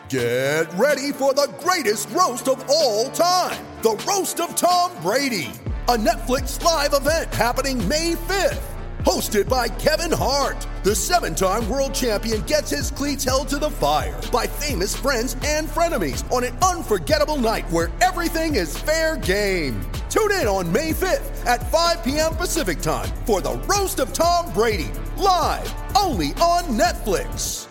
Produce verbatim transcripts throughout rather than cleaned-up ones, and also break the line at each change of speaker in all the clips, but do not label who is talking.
Get ready for the greatest roast of all time, the Roast of Tom Brady, a Netflix live event happening May fifth. Hosted by Kevin Hart, the seven-time world champion gets his cleats held to the fire by famous friends and frenemies on an unforgettable night where everything is fair game. Tune in on May fifth at five p.m. Pacific time for the Roast of Tom Brady, live only on Netflix.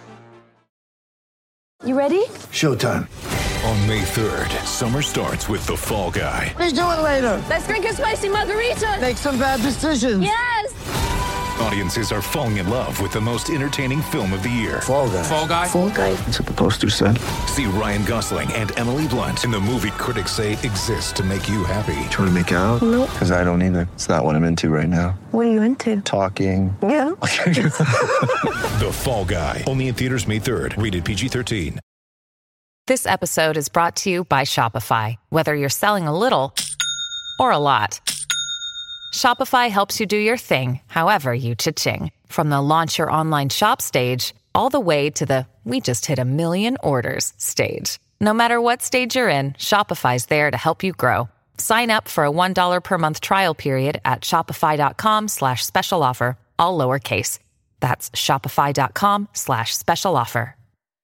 You ready?
Showtime.
On May third, summer starts with The Fall Guy.
Let's do it later.
Let's drink a spicy margarita.
Make some bad decisions.
Yes!
Audiences are falling in love with the most entertaining film of the year.
Fall Guy.
Fall Guy.
Fall Guy.
That's what the poster said.
See Ryan Gosling and Emily Blunt in the movie critics say exists to make you happy.
Trying to make it out?
Nope.
Because I don't either. It's not what I'm into right now.
What are you into?
Talking.
Yeah.
The Fall Guy. Only in theaters May third. Rated P G thirteen.
This episode is brought to you by Shopify. Whether you're selling a little or a lot, Shopify helps you do your thing, however you cha-ching. From the launch your online shop stage, all the way to the we just hit a million orders stage. No matter what stage you're in, Shopify's there to help you grow. Sign up for a one dollar per month trial period at shopify.com slash special offer, all lowercase. That's shopify.com slash special offer.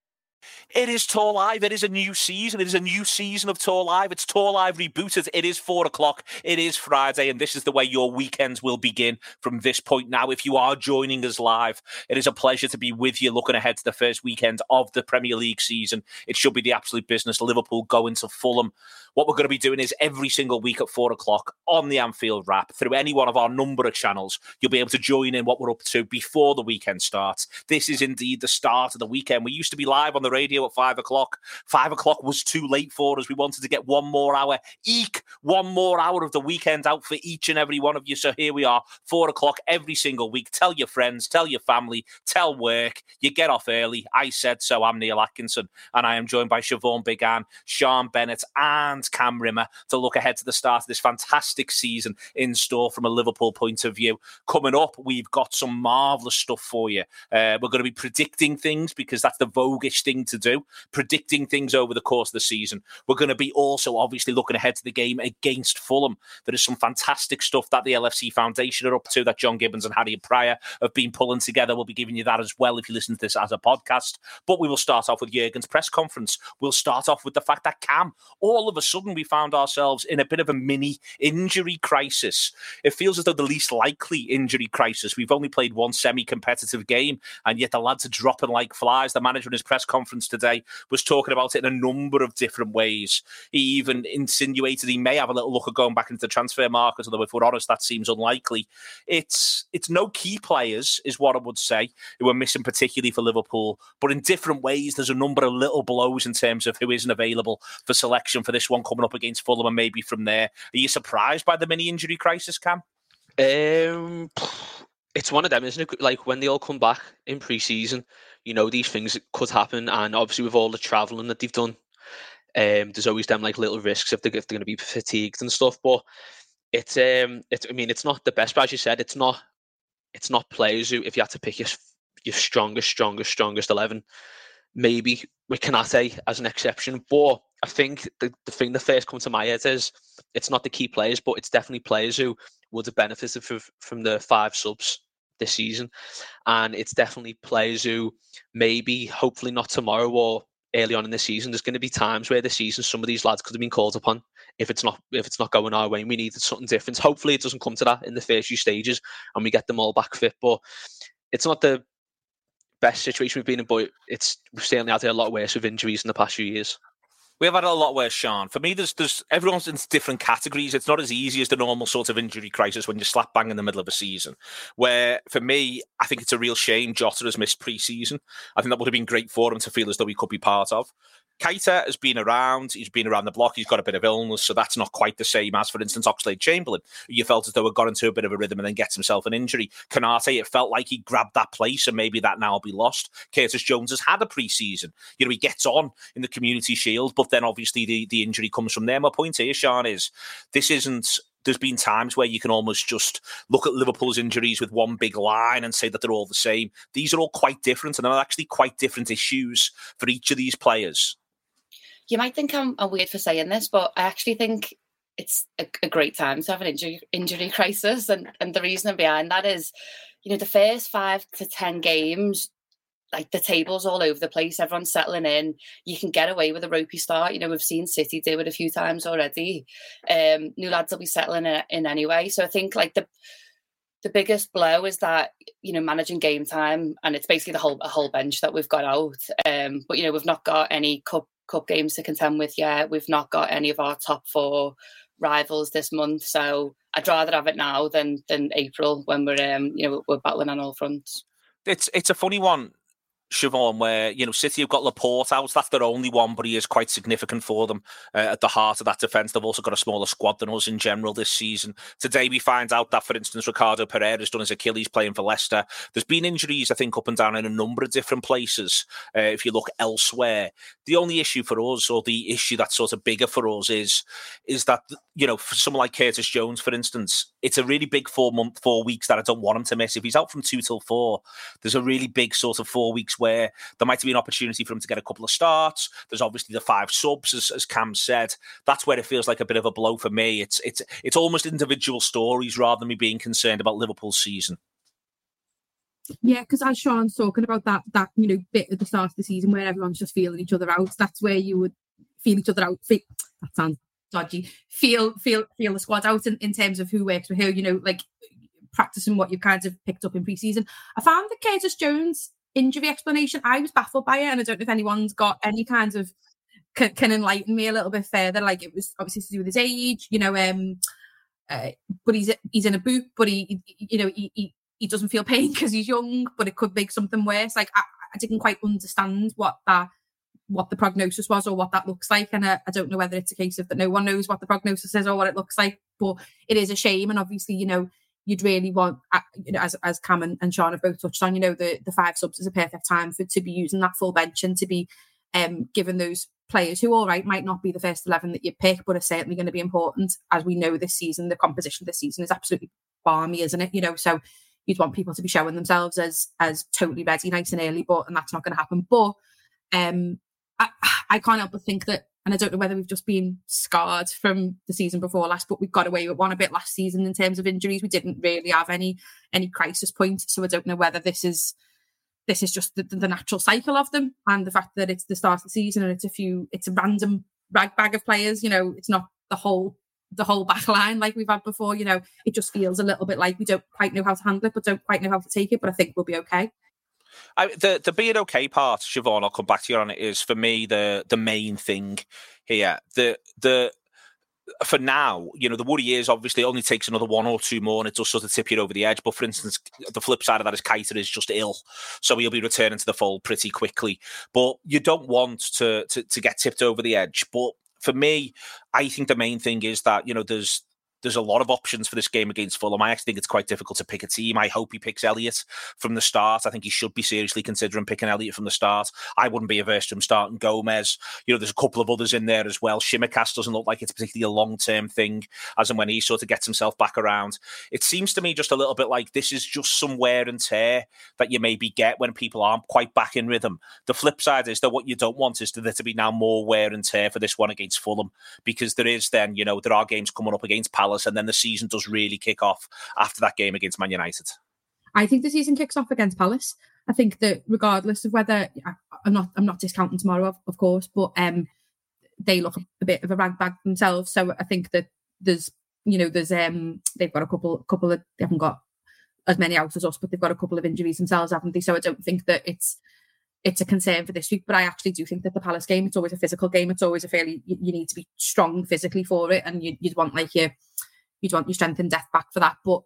It is Tour Live. It is a new season. It is a new season of Tour Live. It's Tour Live rebooted. It is four o'clock. It is Friday, and this is the way your weekends will begin from this point now. If you are joining us live, it is a pleasure to be with you looking ahead to the first weekend of the Premier League season. It should be the absolute business. Liverpool going to Fulham. What we're going to be doing is every single week at four o'clock on the Anfield Wrap, through any one of our number of channels, you'll be able to join in what we're up to before the weekend starts. This is indeed the start of the weekend. We used to be live on the radio at five o'clock. Five o'clock was too late for us. We wanted to get one more hour, eke one more hour of the weekend out for each and every one of you. So here we are, four o'clock every single week. Tell your friends, tell your family, tell work. You get off early. I said so. I'm Neil Atkinson, and I am joined by Siobhan Big Ann, Sean Bennett, and Cam Rimmer to look ahead to the start of this fantastic season in store from a Liverpool point of view. Coming up, we've got some marvellous stuff for you. Uh, we're going to be predicting things because that's the voguish thing to do, predicting things over the course of the season. We're going to be also obviously looking ahead to the game against Fulham. There is some fantastic stuff that the L F C Foundation are up to, that John Gibbons and Harry Pryor have been pulling together. We'll be giving you that as well if you listen to this as a podcast. But we will start off with Jurgen's press conference. We'll start off with the fact that Cam, all of a sudden we found ourselves in a bit of a mini injury crisis. It feels as though the least likely injury crisis. We've only played one semi-competitive game, and yet the lads are dropping like flies. The manager in his press conference today was talking about it in a number of different ways. He even insinuated he may have a little look at going back into the transfer market, although if we're honest, that seems unlikely. It's it's no key players, is what I would say, who are missing particularly for Liverpool, but in different ways, there's a number of little blows in terms of who isn't available for selection for this one coming up against Fulham, and maybe from there. Are you surprised by the mini injury crisis, Cam?
Um, it's one of them, isn't it? Like when they all come back in pre-season, you know, these things could happen, and obviously with all the travelling that they've done, um, there's always them like little risks if they're, if they're going to be fatigued and stuff. But it's um, it's I mean, it's not the best, but as you said, it's not it's not players who, if you had to pick your your strongest, strongest, strongest eleven, maybe with Konate as an exception. But I think the, the thing that first comes to my head is it's not the key players, but it's definitely players who would have benefited from, from the five subs this season. And it's definitely players who maybe, hopefully not tomorrow or early on in the season, there's going to be times where this season some of these lads could have been called upon if it's not if it's not going our way and we needed something different. Hopefully it doesn't come to that in the first few stages and we get them all back fit. But it's not the best situation we've been in, but it's we've certainly had it a lot worse with injuries in the past few years.
We have had a lot worse, Sean. For me, there's there's everyone's in different categories. It's not as easy as the normal sort of injury crisis when you're slap bang in the middle of a season. Where, for me, I think it's a real shame Jota has missed pre-season. I think that would have been great for him to feel as though he could be part of. Keita has been around, he's been around the block, he's got a bit of illness, so that's not quite the same as, for instance, Oxlade-Chamberlain. You felt as though he got into a bit of a rhythm and then gets himself an injury. Konate, it felt like he grabbed that place and maybe that now will be lost. Curtis Jones has had a pre-season. You know, he gets on in the Community Shield, but then obviously the, the injury comes from there. My point here, Sean, is this isn't... There's been times where you can almost just look at Liverpool's injuries with one big line and say that they're all the same. These are all quite different, and they're actually quite different issues for each of these players.
you might think I'm, I'm weird for saying this, but I actually think it's a, a great time to have an injury injury crisis, and and the reason behind that is, you know, the first five to ten games, like the table's all over the place. Everyone's settling in. You can get away with a ropey start. You know, we've seen City do it a few times already. Um, new lads will be settling in, in anyway. So I think like the the biggest blow is that, you know, managing game time, and it's basically the whole a whole bench that we've got out. Um, but you know, we've not got any cup cup games to contend with yet. We've not got any of our top four rivals this month. So I'd rather have it now than than April when we're um you know we're battling on all fronts.
It's it's a funny one, Siobhan, where, you know, City have got Laporte out. That's their only one, but he is quite significant for them uh, at the heart of that defence. They've also got a smaller squad than us in general this season. Today we find out that, for instance, Ricardo Pereira has done his Achilles playing for Leicester. There's been injuries, I think, up and down in a number of different places. Uh, if you look elsewhere, the only issue for us, or the issue that's sort of bigger for us, is is that, you know, for someone like Curtis Jones, for instance, it's a really big four month, four weeks that I don't want him to miss. If he's out from two till four, there's a really big sort of four weeks where there might be an opportunity for him to get a couple of starts. There's obviously the five subs, as, as Cam said. That's where it feels like a bit of a blow for me. It's it's it's almost individual stories rather than me being concerned about Liverpool's season.
Yeah, because as Sean's talking about that that you know bit at the start of the season where everyone's just feeling each other out, that's where you would feel each other out. Feel, that sounds dodgy. Feel feel feel the squad out in, in terms of who works with who. You know, like practicing what you've kind of picked up in pre-season. I found the Curtis Jones injury explanation, I was baffled by it, and I don't know if anyone's got any kinds of can, can enlighten me a little bit further. Like, it was obviously to do with his age, you know, um, uh, but he's he's in a boot, but he, you know, he he, he doesn't feel pain because he's young, but it could make something worse. Like, I, I didn't quite understand what that what the prognosis was or what that looks like, and I, I don't know whether it's a case of that no one knows what the prognosis is or what it looks like. But it is a shame, and obviously, you know, you'd really want, you know, as as Cam and, and Sean have both touched on, you know, the, the five subs is a perfect time for to be using that full bench and to be um, given those players who, all right, might not be the first eleven that you pick, but are certainly going to be important. As we know this season, the composition of this season is absolutely balmy, isn't it? You know, so you'd want people to be showing themselves as as totally ready, nice and early, but and that's not going to happen. But um, I, I can't help but think that, and I don't know whether we've just been scarred from the season before last, but we got away with one a bit last season in terms of injuries. We didn't really have any any crisis points, so I don't know whether this is this is just the, the natural cycle of them, and the fact that it's the start of the season and it's a few, it's a random rag bag of players. You know, it's not the whole the whole back line like we've had before. You know, it just feels a little bit like we don't quite know how to handle it, but don't quite know how to take it. But I think we'll be okay.
I, the the being okay part, Siobhan, I'll come back to you on it, is for me the the main thing here. The the for now, you know, the worry is obviously it only takes another one or two more and it does sort of tip you over the edge. But for instance, the flip side of that is Keita is just ill, so he'll be returning to the fold pretty quickly. But you don't want to to, to get tipped over the edge. But for me, I think the main thing is that, you know, there's There's a lot of options for this game against Fulham. I actually think it's quite difficult to pick a team. I hope he picks Elliott from the start. I think he should be seriously considering picking Elliott from the start. I wouldn't be averse to him starting Gomez. You know, there's a couple of others in there as well. Shimicast doesn't look like it's particularly a long-term thing, as and when he sort of gets himself back around. It seems to me just a little bit like this is just some wear and tear that you maybe get when people aren't quite back in rhythm. The flip side is that what you don't want is for there to be now more wear and tear for this one against Fulham, because there is then, you know, there are games coming up against Palace, and then the season does really kick off after that game against Man United.
I think the season kicks off against Palace. I think that regardless of whether I'm not, I'm not discounting tomorrow, of, of course, but um, they look a bit of a rag bag themselves. So I think that there's, you know, there's um, they've got a couple, couple of, they haven't got as many out as us, but they've got a couple of injuries themselves, haven't they? So I don't think that it's it's a concern for this week. But I actually do think that the Palace game, it's always a physical game. It's always a fairly, you, you need to be strong physically for it, and you, you'd want like your You'd want your strength and depth back for that. But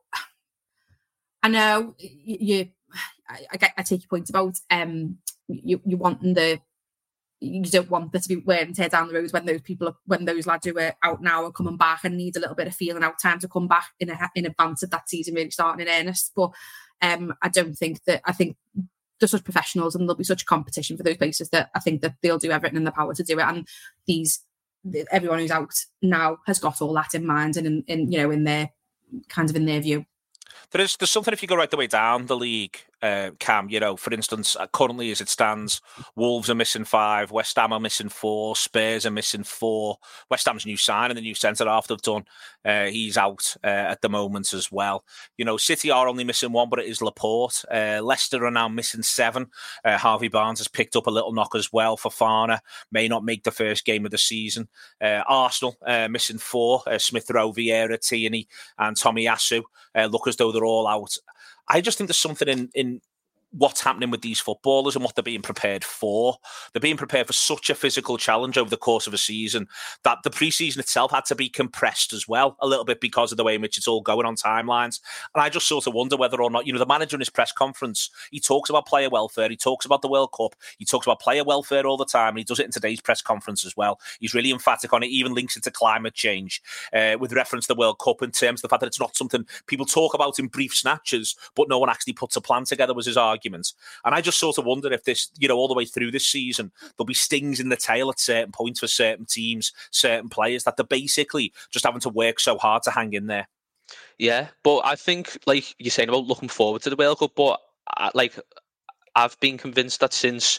I know you, you I, I, get, I take your point about um, you, you wanting the, you don't want there to be wear and tear down the roads when those people, are, when those lads who are out now are coming back and need a little bit of feeling out time to come back in a, in advance of that season really starting in earnest. But um, I don't think that, I think they're such professionals and there'll be such competition for those places that I think that they'll do everything in their power to do it. And these, everyone who's out now has got all that in mind and in, in you know in their kind of in their view.
There is there's something, if you go right the way down the league, uh, Cam. You know, for instance, currently as it stands, Wolves are missing five, West Ham are missing four, Spurs are missing four. West Ham's new signing, the new centre half they've done, uh, he's out uh, at the moment as well. You know, City are only missing one, but it is Laporte. Uh, Leicester are now missing seven. Uh, Harvey Barnes has picked up a little knock as well. Fofana may not make the first game of the season. Uh, Arsenal uh, missing four. Uh, Smith Rowe, Vieira, Tierney and Tomiyasu uh, look as though they're all out. I just think there's something in, in what's happening with these footballers and what they're being prepared for. They're being prepared for such a physical challenge over the course of a season that the pre-season itself had to be compressed as well, a little bit because of the way in which it's all going on timelines. And I just sort of wonder whether or not, you know, the manager in his press conference, he talks about player welfare, he talks about the World Cup, he talks about player welfare all the time, and he does it in today's press conference as well. He's really emphatic on it, even links it to climate change uh, with reference to the World Cup in terms of the fact that it's not something people talk about in brief snatches, but no one actually puts a plan together, was his argument. And I just sort of wonder if this, you know, all the way through this season, there'll be stings in the tail at certain points for certain teams, certain players, that they're basically just having to work so hard to hang in there.
Yeah, but I think, like you're saying about looking forward to the World Cup, but I, like I've been convinced that since,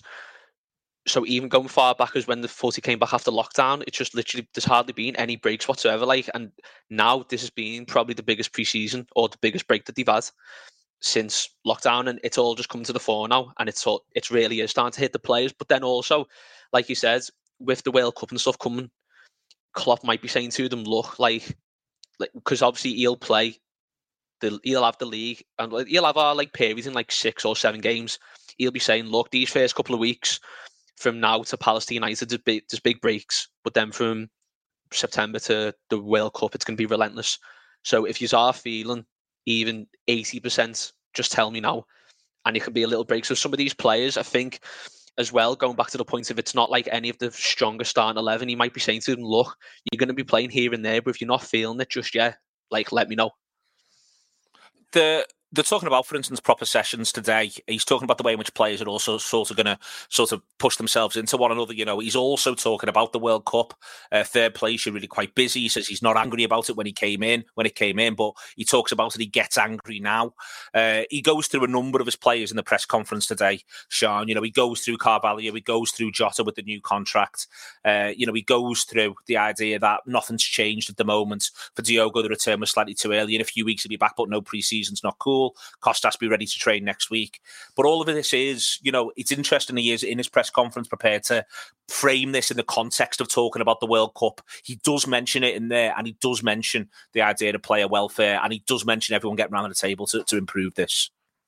so even going far back as when the footy came back after lockdown, it's just literally, there's hardly been any breaks whatsoever. Like, and now this has been probably the biggest pre-season or the biggest break that they've had since lockdown, and it's all just come to the fore now, and it's all, it's really is starting to hit the players. But then also, like you said, with the World Cup and stuff coming, Klopp might be saying to them, look, like, like because obviously he'll play, the he'll have the league, and he'll have our like periods in like six or seven games. He'll be saying, look, these first couple of weeks from now to Palestine United, there's big, there's big breaks, but then from September to the World Cup, it's going to be relentless. So if you are feeling even eighty percent, just tell me now, and it can be a little break. So some of these players, I think, as well, going back to the point of it's not like any of the stronger starting eleven, he might be saying to them, look, you're going to be playing here and there, but if you're not feeling it just yet, like, let me know.
The They're talking about, for instance, proper sessions today. He's talking about the way in which players are also sort of going to sort of push themselves into one another. You know, he's also talking about the World Cup. Uh, third place, you're really quite busy. He says he's not angry about it when he came in, when it came in, but he talks about it. He gets angry now. Uh, he goes through a number of his players in the press conference today, Sean. You know, he goes through Carvalho, he goes through Jota with the new contract. Uh, you know, he goes through the idea that nothing's changed at the moment. For Diogo, the return was slightly too early. In a few weeks, he'll be back, but no pre-season's not cool. Costas be ready to train next week. But all of this is, you know, it's interesting he is in his press conference prepared to frame this in the context of talking about the World Cup. He does mention it in there, and he does mention the idea of player welfare, and he does mention everyone getting around the table to, to improve this.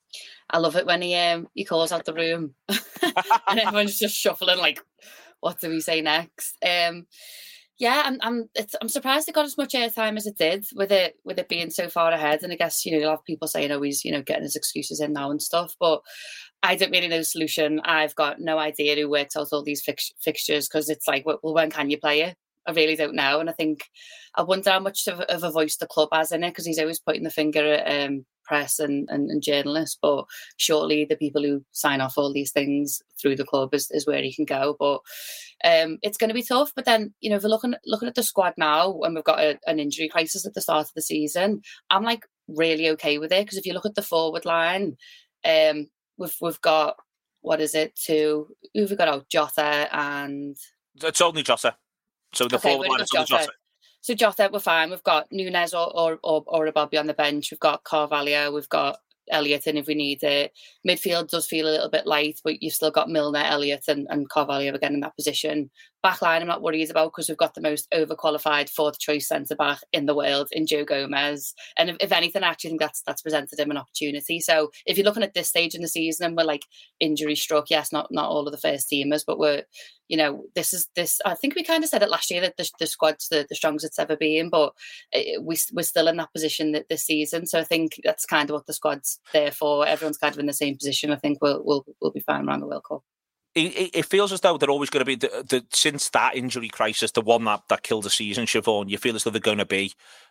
I love it when he um, he calls out the room and everyone's just shuffling like, what do we say next? Um, Yeah, I'm I'm it's, I'm surprised it got as much airtime as it did with it with it being so far ahead. And I guess, you know, you'll have people saying, oh, he's, you know, getting his excuses in now and stuff. But I don't really know the solution. I've got no idea who works out all these fix, fixtures because it's like, well, when can you play it? I really don't know. And I think I wonder how much of, of a voice the club has in it, because he's always pointing the finger at um, press and, and, and journalists. But surely the people who sign off all these things through the club is, is where he can go. But um, it's going to be tough. But then, you know, if we're looking, looking at the squad now, and we've got a, an injury crisis at the start of the season, I'm like really okay with it. Because if you look at the forward line, um, we've we've got, what is it, two, who've we got out? Jota and...
It's only Jota. So the okay, forward line is only Jota.
So Jota, we're fine. We've got Nunes or or or, or a Bobby on the bench. We've got Carvalho. We've got Elliott in if we need it. Midfield does feel a little bit light, but you've still got Milner, Elliott and, and Carvalho again in that position. Backline, I'm not worried about because we've got the most overqualified fourth choice centre-back in the world in Joe Gomez. And if, if anything, I actually think that's that's presented him an opportunity. So if you're looking at this stage in the season and we're like injury struck, yes, not not all of the first teamers, but we're, you know, this is this. I think we kind of said it last year that the, the squad's the, the strongest it's ever been, but it, we, we're still in that position that this season. So I think that's kind of what the squad's there for. Everyone's kind of in the same position. I think we'll we'll we'll be fine around the World Cup.
It, it feels as though they're always going to be, the, the, since that injury crisis, the one that, that killed the season, Siobhan, you feel as though they're going to be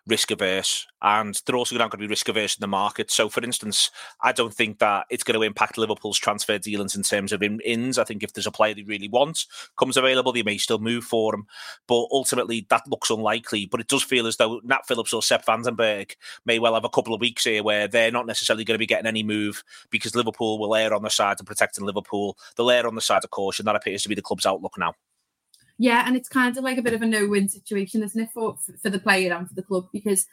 risk averse, and they're also not going to be risk averse in the market. So, for instance, I don't think that it's going to impact Liverpool's transfer dealings in terms of in- ins. I think if there's a player they really want comes available, they may still move for him. But ultimately, that looks unlikely. But it does feel as though Nat Phillips or Sepp Vandenberg may well have a couple of weeks here where they're not necessarily going to be getting any move because Liverpool will err on the side of protecting Liverpool. They'll err on the side of caution. That appears to be the club's outlook now.
Yeah, and it's kind of like a bit of a no-win situation, isn't it, for for the player and for the club, because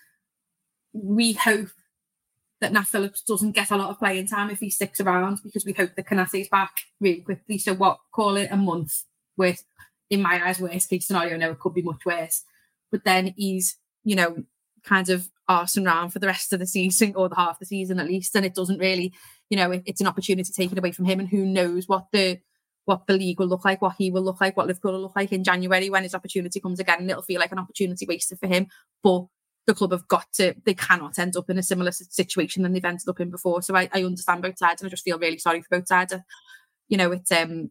we hope that Nat Phillips doesn't get a lot of playing time if he sticks around, because we hope that Konaté's back really quickly. So what, call it a month, with, in my eyes, worst case scenario. No, it could be much worse. But then he's, you know, kind of arsing around for the rest of the season, or the half the season at least, and it doesn't really, you know, it, it's an opportunity taken away from him, and who knows what the what the league will look like, what he will look like, what Liverpool will look like in January when his opportunity comes again, and it'll feel like an opportunity wasted for him. But the club have got to, they cannot end up in a similar situation than they've ended up in before. So I, I understand both sides, and I just feel really sorry for both sides. You know, it's, um,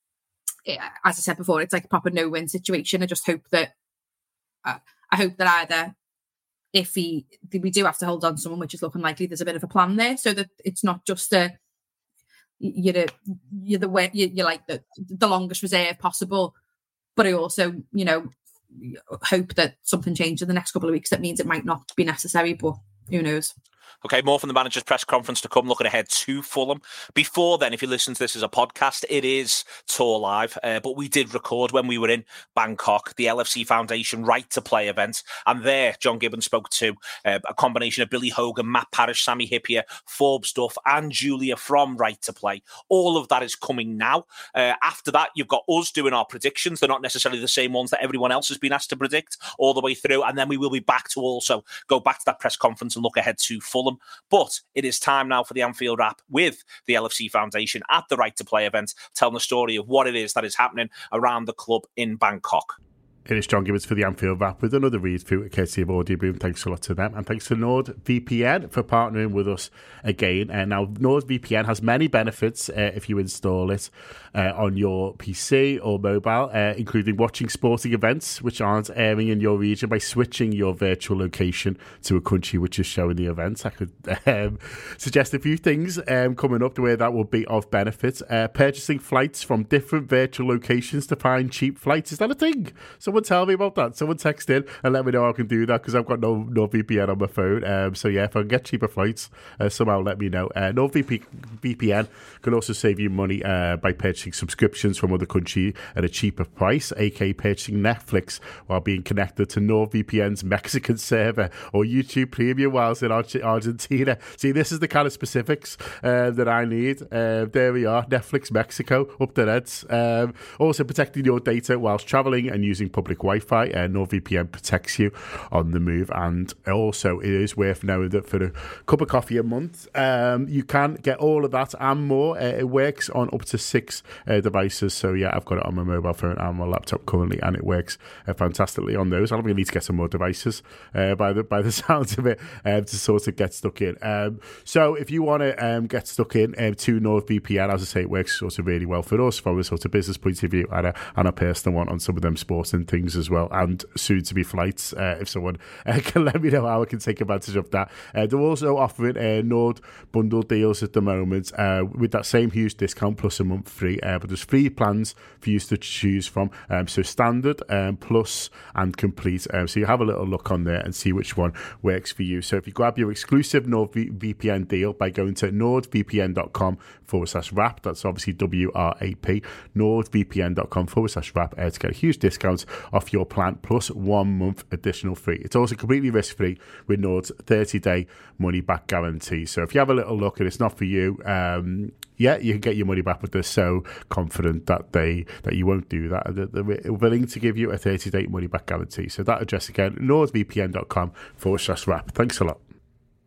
it, as I said before, it's like a proper no-win situation. I just hope that, uh, I hope that either, if he, we do have to hold on to someone, which is looking likely, there's a bit of a plan there, so that it's not just a, you're the, you're the way, you're like the, the longest reserve possible. But I also, you know, hope that something changes in the next couple of weeks that means it might not be necessary, but who knows.
Okay, more from the manager's press conference to come, looking ahead to Fulham. Before then, if you listen to this as a podcast, it is Tour Live, uh, but we did record when we were in Bangkok, the L F C Foundation Right to Play event, and there John Gibbons spoke to uh, a combination of Billy Hogan, Matt Parrish, Sammy Hippier, Forbes Duff, and Julia from Right to Play. All of that is coming now. Uh, after that, you've got us doing our predictions. They're not necessarily the same ones that everyone else has been asked to predict all the way through, and then we will be back to also go back to that press conference and look ahead to Fulham. But it is time now for the Anfield Wrap with the L F C Foundation at the Right to Play event, telling the story of what it is that is happening around the club in Bangkok.
It is John Gibbons for the Anfield Wrap with another read through courtesy of Audio Boom. Thanks a lot to them. And thanks to NordVPN for partnering with us again. And uh, now, NordVPN has many benefits uh, if you install it uh, on your P C or mobile, uh, including watching sporting events which aren't airing in your region by switching your virtual location to a country which is showing the events. I could um, suggest a few things um, coming up the way that will be of benefit. Uh, purchasing flights from different virtual locations to find cheap flights. Is that a thing? So Someone tell me about that. Someone text in and let me know how I can do that, because I've got no no V P N on my phone. Um, so yeah, if I can get cheaper flights, uh, somehow let me know. Uh, no V P N can also save you money uh, by purchasing subscriptions from other countries at a cheaper price, aka purchasing Netflix while being connected to NordVPN's Mexican server, or YouTube Premium whilst in Ar- Argentina. See, this is the kind of specifics uh, that I need. Uh, there we are, Netflix Mexico, up the reds. Um, also protecting your data whilst travelling and using public Wi-Fi. Uh, NordVPN protects you on the move, and also it is worth knowing that for a cup of coffee a month, um, you can get all of that and more. Uh, it works on up to six uh, devices. So yeah, I've got it on my mobile phone and my laptop currently, and it works uh, fantastically on those. I'm going to need to get some more devices uh, by the by the sounds of it um, to sort of get stuck in. Um, so if you want to um, get stuck in um, to NordVPN, as I say, it works sort of really well for us from a sort of business point of view, and a, and a personal one on some of them sporting things as well, and soon to be flights. Uh, if someone uh, can let me know how I can take advantage of that. Uh, they're also offering uh, Nord bundle deals at the moment uh, with that same huge discount plus a month free. Uh, but there's three plans for you to choose from. Um, so standard, um, plus, and complete. Um, so you have a little look on there and see which one works for you. So if you grab your exclusive NordVPN deal by going to nordvpn.com forward slash wrap, that's obviously W R A P, nordvpn.com forward slash wrap uh, to get a huge discount off your plan plus one month additional free. It's also completely risk-free with Nord's thirty-day money-back guarantee. So if you have a little look and it's not for you, um, yeah, you can get your money back, but they're so confident that they that you won't do that. They're, they're willing to give you a thirty-day money-back guarantee. So that address again, nordvpn.com forward slash wrap. Thanks a lot.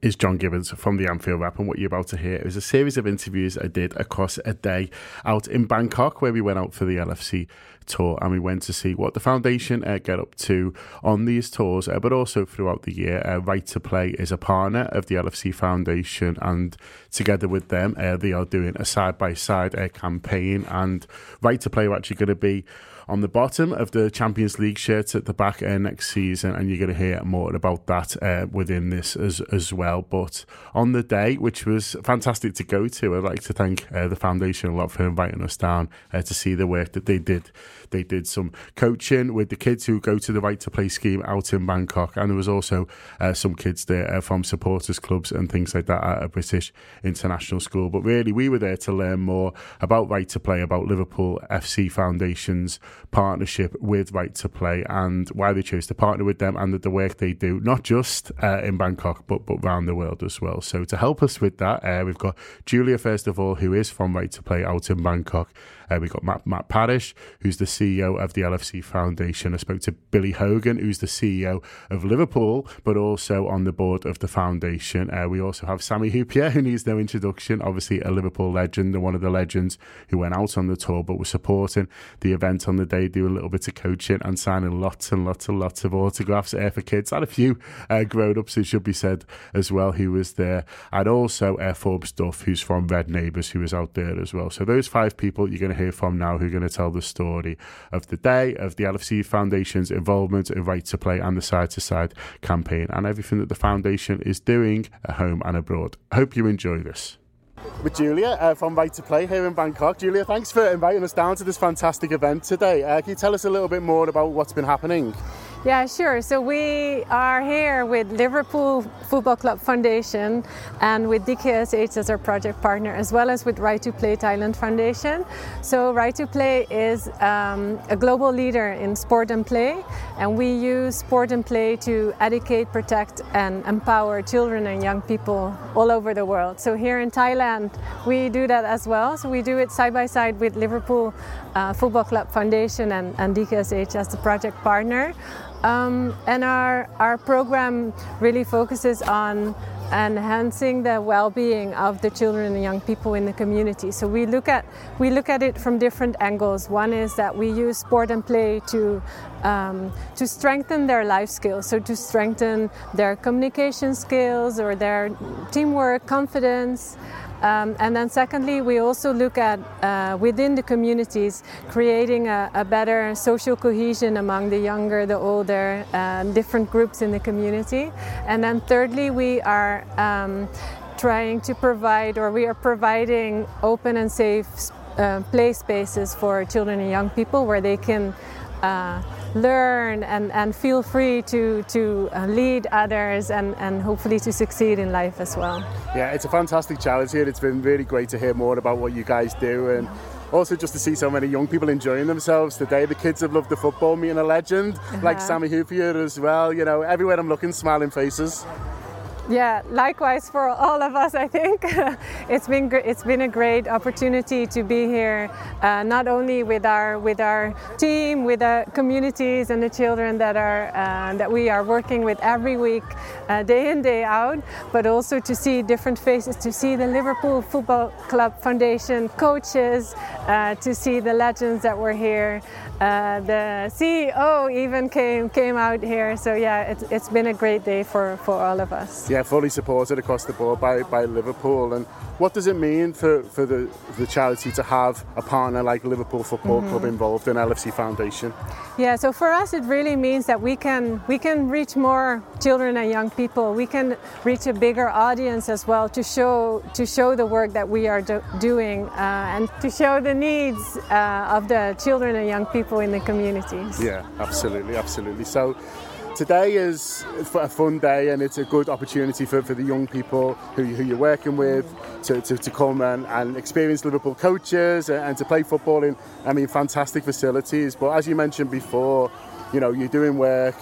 is John Gibbons from the Anfield Wrap, and what you're about to hear is a series of interviews I did across a day out in Bangkok, where we went out for the L F C tour, and we went to see what the foundation uh, get up to on these tours, uh, but also throughout the year. uh, Right to Play is a partner of the L F C Foundation, and together with them uh, they are doing a side-by-side uh, campaign, and Right to Play are actually going to be on the bottom of the Champions League shirts at the back uh, next season, and you're going to hear more about that uh, within this as as well. But on the day, which was fantastic to go to, I'd like to thank uh, the foundation a lot for inviting us down uh, to see the work that they did. They did some coaching with the kids who go to the Right to Play scheme out in Bangkok, and there was also uh, some kids there uh, from supporters clubs and things like that at a British international school. But really, we were there to learn more about Right to Play, about Liverpool F C Foundation's partnership with Right to Play, and why they chose to partner with them, and the, the work they do, not just uh, in Bangkok, but but around the world as well. So to help us with that, uh, we've got Julia, first of all, who is from Right to Play out in Bangkok. Uh, we've got Matt, Matt Parrish, who's the C E O of the L F C Foundation. I spoke to Billy Hogan, who's the C E O of Liverpool, but also on the board of the foundation. Uh, we also have Sami Hyypiä, who needs no introduction, obviously a Liverpool legend and one of the legends who went out on the tour, but was supporting the event on the day, doing a little bit of coaching and signing lots and lots and lots of autographs uh, for kids, and a few uh, grown-ups, it should be said, as well, who was there. And also uh, Forbes Duff, who's from Red Neighbours, who was out there as well. So those five people you're going to hear from now, who are going to tell the story of the day, of the L F C Foundation's involvement in Right to Play and the side-to-side campaign, and everything that the foundation is doing at home and abroad. I hope you enjoy this. With Julia uh, from Right to Play here in Bangkok. Julia, thanks for inviting us down to this fantastic event today. Uh, can you tell us a little bit more about what's been happening?
Yeah, sure. So we are here with Liverpool Football Club Foundation and with D K S H as our project partner, as well as with Right to Play Thailand Foundation. So Right to Play is um, a global leader in sport and play, and we use sport and play to educate, protect and empower children and young people all over the world. So here in Thailand, we do that as well. So we do it side by side with Liverpool uh, Football Club Foundation and, and D K S H as the project partner. Um, and our, our program really focuses on enhancing the well-being of the children and young people in the community. So we look at we look at it from different angles. One is that we use sport and play to um, to strengthen their life skills, so to strengthen their communication skills or their teamwork, confidence. Um, and then secondly, we also look at uh, within the communities creating a, a better social cohesion among the younger, the older, uh, different groups in the community. And then thirdly, we are um, trying to provide, or we are providing open and safe uh, play spaces for children and young people where they can uh, learn and, and feel free to, to uh, lead others and, and hopefully to succeed in life as well.
Yeah, it's a fantastic challenge here. It's been really great to hear more about what you guys do, and also just to see so many young people enjoying themselves today. The kids have loved the football, meeting a legend uh-huh. like Sami Hyypiä as well. You know, everywhere I'm looking, smiling faces.
Yeah, likewise for all of us, I think. It's been gr- it's been a great opportunity to be here, uh, not only with our with our team, with the communities and the children that are uh, that we are working with every week, uh, day in, day out, but also to see different faces, to see the Liverpool Football Club Foundation coaches, uh, to see the legends that were here. Uh, the C E O even came came out here. So yeah, it's it's been a great day for, for all of us.
Yeah, fully supported across the board by, by Liverpool. And what does it mean for, for the the charity to have a partner like Liverpool Football mm-hmm. Club involved in L F C Foundation?
Yeah, so for us it really means that we can we can reach more children and young people. We can reach a bigger audience as well to show to show the work that we are do- doing uh, and to show the needs uh, of the children and young people in the communities.
Yeah, absolutely, absolutely. So today is a fun day, and it's a good opportunity for, for the young people who, who you're working with to, to, to come and, and experience Liverpool coaches and, and to play football in, I mean, fantastic facilities. But as you mentioned before, you know, you're doing work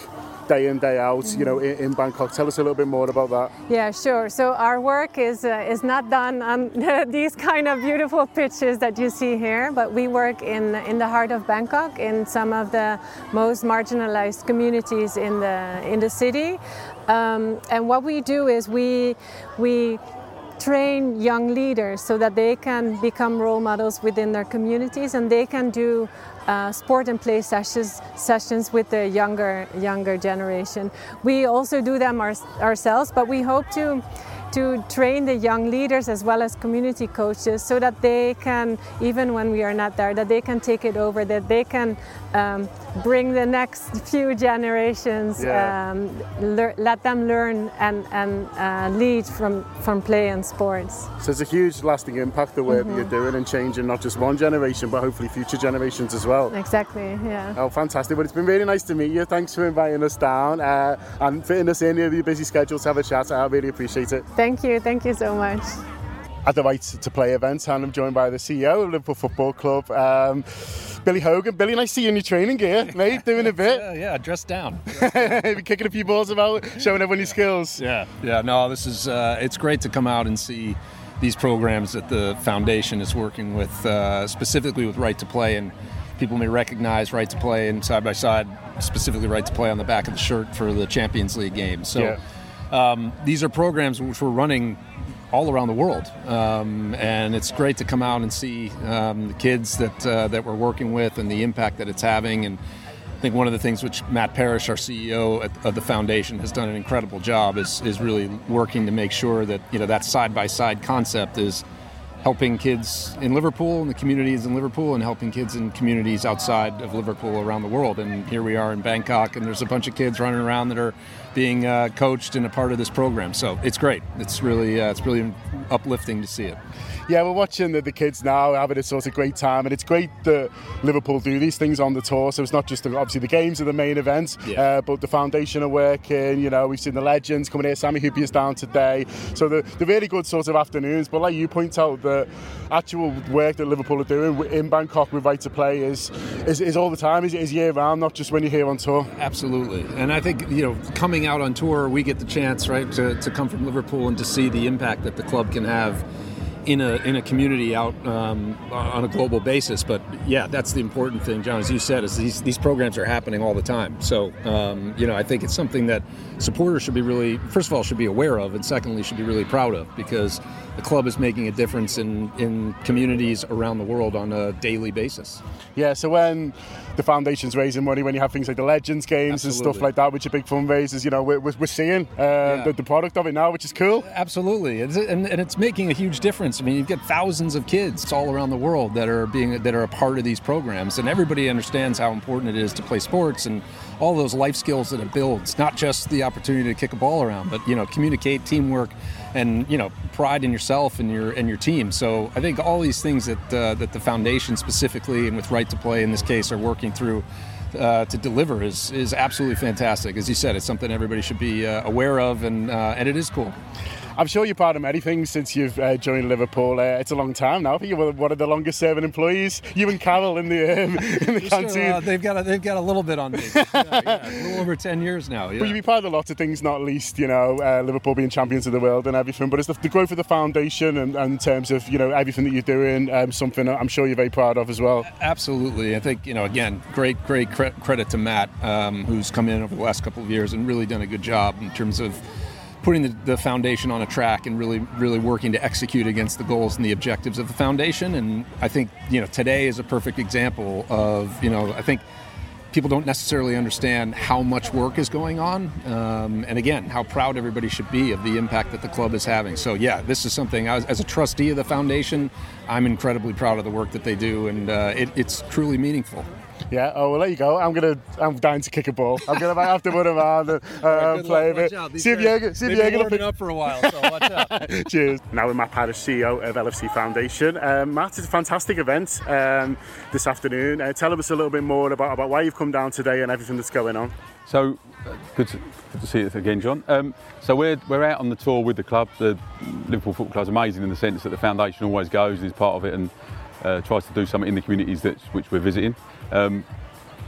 day in, day out, you know, in, in Bangkok. Tell us a little bit more about that.
Yeah, sure. So our work is uh, is not done on these kind of beautiful pitches that you see here, but we work in in the heart of Bangkok, in some of the most marginalized communities in the in the city. Um, and what we do is we we train young leaders so that they can become role models within their communities, and they can do uh, sport and play sessions sessions with the younger younger generation. We also do them our, ourselves, but we hope to to train the young leaders as well as community coaches so that they can, even when we are not there, that they can take it over, that they can um, bring the next few generations, yeah. um, le- let them learn and, and uh, lead from, from play and sports.
So it's a huge lasting impact, the work mm-hmm. that you're doing and changing not just one generation, but hopefully future generations as well.
Exactly, yeah.
Oh, fantastic. Well, it's been really nice to meet you. Thanks for inviting us down uh, and fitting us in with your busy schedule to have a chat. I really appreciate it.
Thank you, thank you so much.
At the Right to Play event, and I'm joined by the C E O of Liverpool Football Club, um, Billy Hogan. Billy, nice to see you in your training gear, mate, doing a bit.
Yeah, yeah, dressed down.
Been kicking a few balls about, showing everyone your skills.
Yeah, yeah, no, this is, uh, it's great to come out and see these programs that the foundation is working with, uh, specifically with Right to Play, and people may recognize Right to Play and side by side, specifically Right to Play on the back of the shirt for the Champions League game. So yeah. um, these are programs which we're running all around the world, um, and it's great to come out and see um, the kids that uh, that we're working with and the impact that it's having. And I think one of the things which Matt Parrish, our C E O at, of the foundation, has done an incredible job is is really working to make sure that, you know, that side by side concept is helping kids in Liverpool and the communities in Liverpool, and helping kids in communities outside of Liverpool around the world. And here we are in Bangkok, and there's a bunch of kids running around that are being uh, coached and a part of this program. So it's great. It's really uh, it's really uplifting to see it.
Yeah, we're watching the, the kids now having a sort of great time, and it's great that Liverpool do these things on the tour. So it's not just the, obviously the games are the main event, yeah. uh, but the foundation are working. You know, we've seen the legends coming here. Sammy Hoopy is down today, so the the really good sort of afternoons. But like you point out, the actual work that Liverpool are doing in Bangkok with Right to Play is is, is all the time, is, is year round, not just when you're here on tour.
Absolutely, and I think, you know, coming out on tour, we get the chance, right, to to come from Liverpool and to see the impact that the club can have in a in a community out um, on a global basis. But yeah, that's the important thing, John, as you said, is these these programs are happening all the time. So um, you know, I think it's something that supporters should be really, first of all, should be aware of, and secondly, should be really proud of, because the club is making a difference in in communities around the world on a daily basis.
Yeah, so when the foundation's raising money, when you have things like the Legends games Absolutely. and stuff like that, which are big fundraisers, you know, we're, we're seeing uh, yeah. the, the product of it now, which is cool.
Absolutely, it's, and, and it's making a huge difference. I mean, you've got thousands of kids all around the world that are being that are a part of these programs, and everybody understands how important it is to play sports and all those life skills that it builds. Not just the opportunity to kick a ball around, but, you know, communicate, teamwork, and, you know, pride in yourself and your and your team. So I think all these things that uh, that the foundation specifically, and with Right to Play in this case, are working through uh, to deliver is is absolutely fantastic. As you said, it's something everybody should be uh, aware of, and uh, and it is cool.
I'm sure you're part of many things since you've uh, joined Liverpool. Uh, it's a long time now. I think you're one of the longest serving employees. You and Carol in the um, in the canteen.
Sure, uh, they've got a, they've got a little bit on me. yeah, yeah, a little over ten years now. Yeah.
But you've been part of lots of things, not least, you know, uh, Liverpool being champions of the world and everything. But it's the, the growth of the foundation, and, and in terms of, you know, everything that you're doing, um, something I'm sure you're very proud of as well.
Absolutely. I think, you know, again, great great cre- credit to Matt, um, who's come in over the last couple of years and really done a good job in terms of putting the, the foundation on a track and really, really working to execute against the goals and the objectives of the foundation. And I think, you know, today is a perfect example of, you know, I think people don't necessarily understand how much work is going on. Um, and again, how proud everybody should be of the impact that the club is having. So yeah, this is something, as, as a trustee of the foundation, I'm incredibly proud of the work that they do, and uh, it, it's truly meaningful.
Yeah, oh, well, there you go. I'm gonna, I'm down to kick a ball. I'm gonna have to run around and uh, right, play a bit. See if you're, see if you're gonna
pick up for a while. So watch out.
Cheers. Now with Matt Parrish, C E O of L F C Foundation. Um, Matt, it's a fantastic event um, this afternoon. Uh, tell us a little bit more about, about why you've come down today and everything that's going on.
So uh, good, to, good to see you again, John. Um, so we're we're out on the tour with the club. The Liverpool Football Club is amazing in the sense that the foundation always goes and is part of it, and uh, tries to do something in the communities that which we're visiting. Um,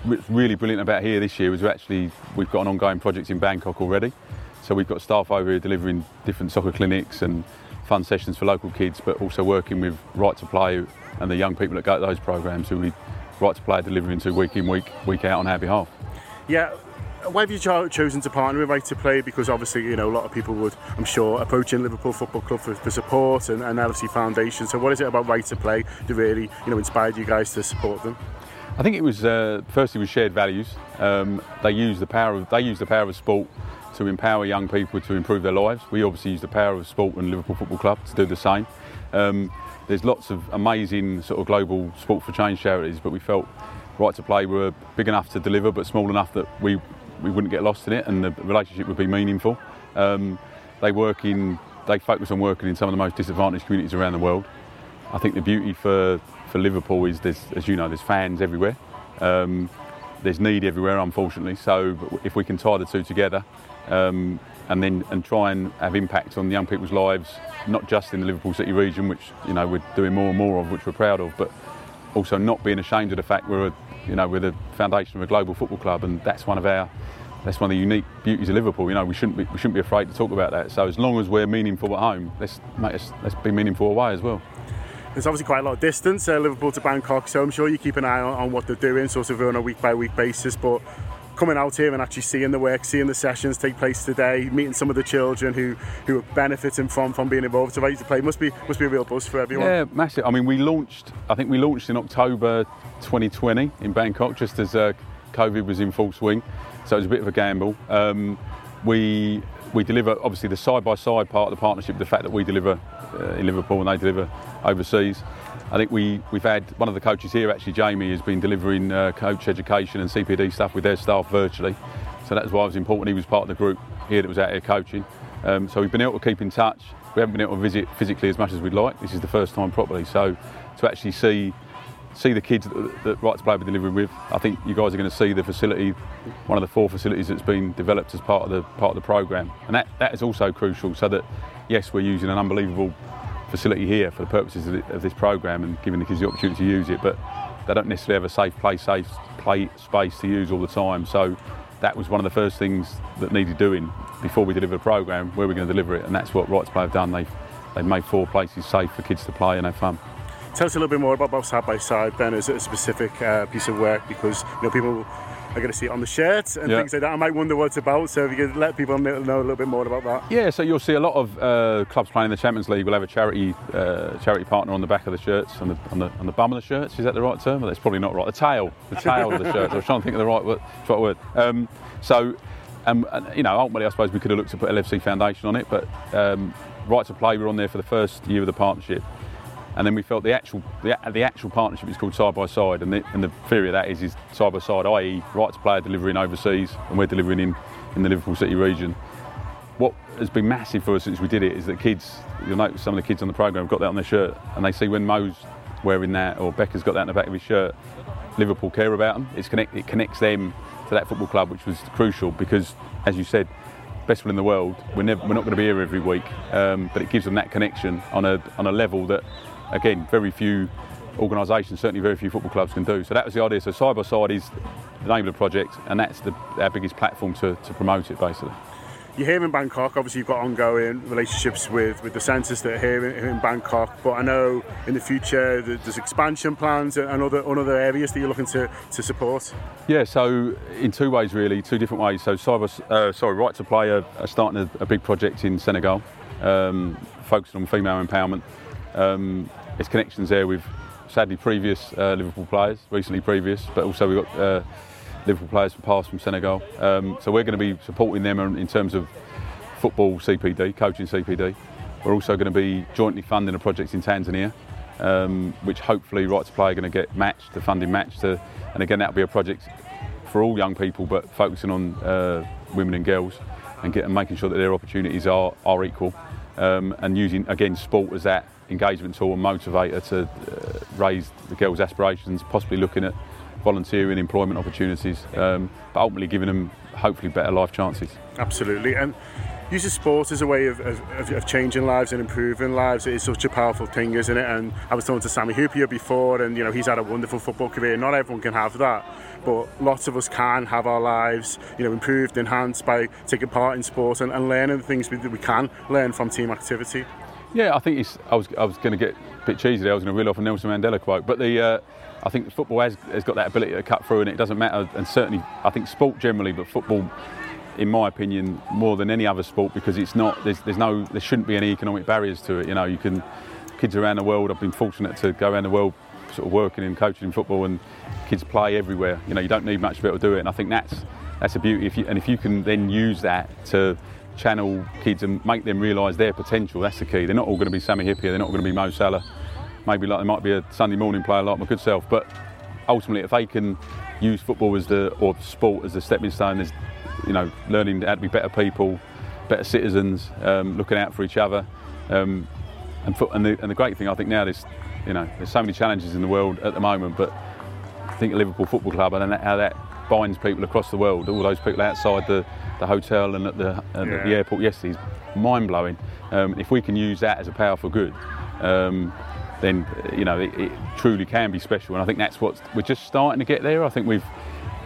what's really brilliant about here this year is we actually we've got an ongoing project in Bangkok already. So we've got staff over here delivering different soccer clinics and fun sessions for local kids, but also working with Right to Play and the young people that go to those programs who we Right to Play are delivering to week in, week week out on our behalf.
Yeah. Why have you cho- chosen to partner with Right to Play? Because obviously, you know, a lot of people would, I'm sure, approaching Liverpool Football Club for, for support and, and L F C Foundation. So what is it about Right to Play that really, you know, inspired you guys to support them?
I think it was uh, firstly with shared values. Um, they use the power of they use the power of sport to empower young people to improve their lives. We obviously use the power of sport and Liverpool Football Club to do the same. Um, there's lots of amazing sort of global sport for change charities, but we felt Right to Play were big enough to deliver, but small enough that we we wouldn't get lost in it, and the relationship would be meaningful. Um, they work in they focus on working in some of the most disadvantaged communities around the world. I think the beauty for for Liverpool is there's, as you know, there's fans everywhere. Um, there's need everywhere, unfortunately. So if we can tie the two together, um, and then and try and have impact on young people's lives, not just in the Liverpool City region, which you know we're doing more and more of, which we're proud of, but also not being ashamed of the fact we're a, you know we're the foundation of a global football club, and that's one of our that's one of the unique beauties of Liverpool. You know, we shouldn't be we shouldn't be afraid to talk about that. So as long as we're meaningful at home, let's make us let's be meaningful away as well.
There's obviously quite a lot of distance, uh, Liverpool to Bangkok, so I'm sure you keep an eye on, on what they're doing, sort of on a week-by-week basis, but coming out here and actually seeing the work, seeing the sessions take place today, meeting some of the children who, who are benefiting from, from being involved, so Right to Play must be must be a real buzz for everyone.
Yeah, massive. I mean, we launched, I think we launched in October twenty twenty in Bangkok, just as uh, COVID was in full swing, so it was a bit of a gamble. Um, we we deliver, obviously, the side-by-side part of the partnership, the fact that we deliver uh, in Liverpool and they deliver overseas. I think we, we've had one of the coaches here, actually, Jamie, has been delivering uh, coach education and C P D stuff with their staff virtually. So that's why it was important he was part of the group here that was out here coaching. Um, so we've been able to keep in touch. We haven't been able to visit physically as much as we'd like. This is the first time properly. So to actually see see the kids that, that Right to Play were delivering with, I think you guys are going to see the facility, one of the four facilities that's been developed as part of the part of the programme. And that, that is also crucial, so that, yes, we're using an unbelievable facility here for the purposes of, the, of this programme and giving the kids the opportunity to use it, but they don't necessarily have a safe play, safe play space to use all the time. So that was one of the first things that needed doing before we deliver the programme, where we're going to deliver it, and that's what Right to Play have done. They've, they've made four places safe for kids to play and have fun.
Tell us a little bit more about, about Side by Side, Ben, as a specific uh, piece of work, because you know people are going to see it on the shirts and yeah. things like that. I might wonder what it's about, so if you could let people know a little bit more about that.
Yeah, so you'll see a lot of uh, clubs playing in the Champions League will have a charity uh, charity partner on the back of the shirts, on the, on the on the bum of the shirts. Is that the right term? Well, that's probably not right. The tail, the tail of the shirts. I was trying to think of the right word. Right word. Um, so, um, and, you know, ultimately, I suppose we could have looked to put L F C Foundation on it, but um, Right to Play were on there for the first year of the partnership. And then we felt the actual the, the actual partnership is called Side by Side, and the, and the theory of that is is side by side, that is, Right to Play are delivering overseas, and we're delivering in, in the Liverpool City region. What has been massive for us since we did it is that kids, you'll notice some of the kids on the programme have got that on their shirt, and they see when Mo's wearing that or Becca's got that on the back of his shirt, Liverpool care about them. It's connect, it connects them to that football club, which was crucial because, as you said, best one in the world. We're never, we're not going to be here every week, um, but it gives them that connection on a on a level that, again, very few organisations, certainly very few football clubs can do. So that was the idea. So Side by Side is the name of the project, and that's the, our biggest platform to, to promote it, basically.
You're here in Bangkok. Obviously, you've got ongoing relationships with, with the centres that are here in, in Bangkok. But I know in the future there's expansion plans and other, and other areas that you're looking to, to support.
Yeah, so in two ways, really, two different ways. So Side by, uh, sorry, Right to Play are, are starting a, a big project in Senegal, um, focusing on female empowerment. Um, there's connections there with, sadly, previous uh, Liverpool players, recently previous, but also we've got uh, Liverpool players from past from Senegal. Um, so we're going to be supporting them in terms of football C P D, coaching C P D. We're also going to be jointly funding a project in Tanzania, um, which hopefully Right to Play are going to get matched, the funding matched. To, and again, that'll be a project for all young people, but focusing on uh, women and girls and, get, and making sure that their opportunities are, are equal. Um, and using, again, sport as that engagement tool and motivator to uh, raise the girls' aspirations, possibly looking at volunteering, employment opportunities, um, but ultimately giving them hopefully better life chances.
Absolutely. And using sport as a way of, of, of changing lives and improving lives is such a powerful thing, isn't it? And I was talking to Sammy Hoopier before, and you know he's had a wonderful football career. Not everyone can have that. but lots of us can have our lives, you know, improved, enhanced by taking part in sport and, and learning the things that we can learn from team activity.
Yeah, I think it's, I was I was going to get a bit cheesy there. I was going to reel off a Nelson Mandela quote, but the uh, I think football has, has got that ability to cut through, and it doesn't matter. And certainly, I think sport generally, but football, in my opinion, more than any other sport, because it's not. There's, there's no. There shouldn't be any economic barriers to it. You know, you can. Kids around the world. I've been fortunate to go around the world, sort of working and coaching in football, and kids play everywhere. You know, you don't need much of it to do it. And I think that's that's a beauty. If you, and if you can then use that to channel kids and make them realise their potential, that's the key. They're not all going to be Sami Hyypiä, they're not going to be Mo Salah, maybe like they might be a Sunday morning player like my good self, but ultimately if they can use football as the, or sport as the stepping stone, there's, you know, learning how to be better people, better citizens, um, looking out for each other, um, and, foot, and, the, and the great thing I think now is, you know, there's so many challenges in the world at the moment, but I think Liverpool Football Club and how that binds people across the world, all those people outside the, the hotel and at the, and yeah. at the airport yesterday is mind-blowing. Um, if we can use that as a powerful good, um, then you know it, it truly can be special. And I think that's what we're just starting to get there. I think we've,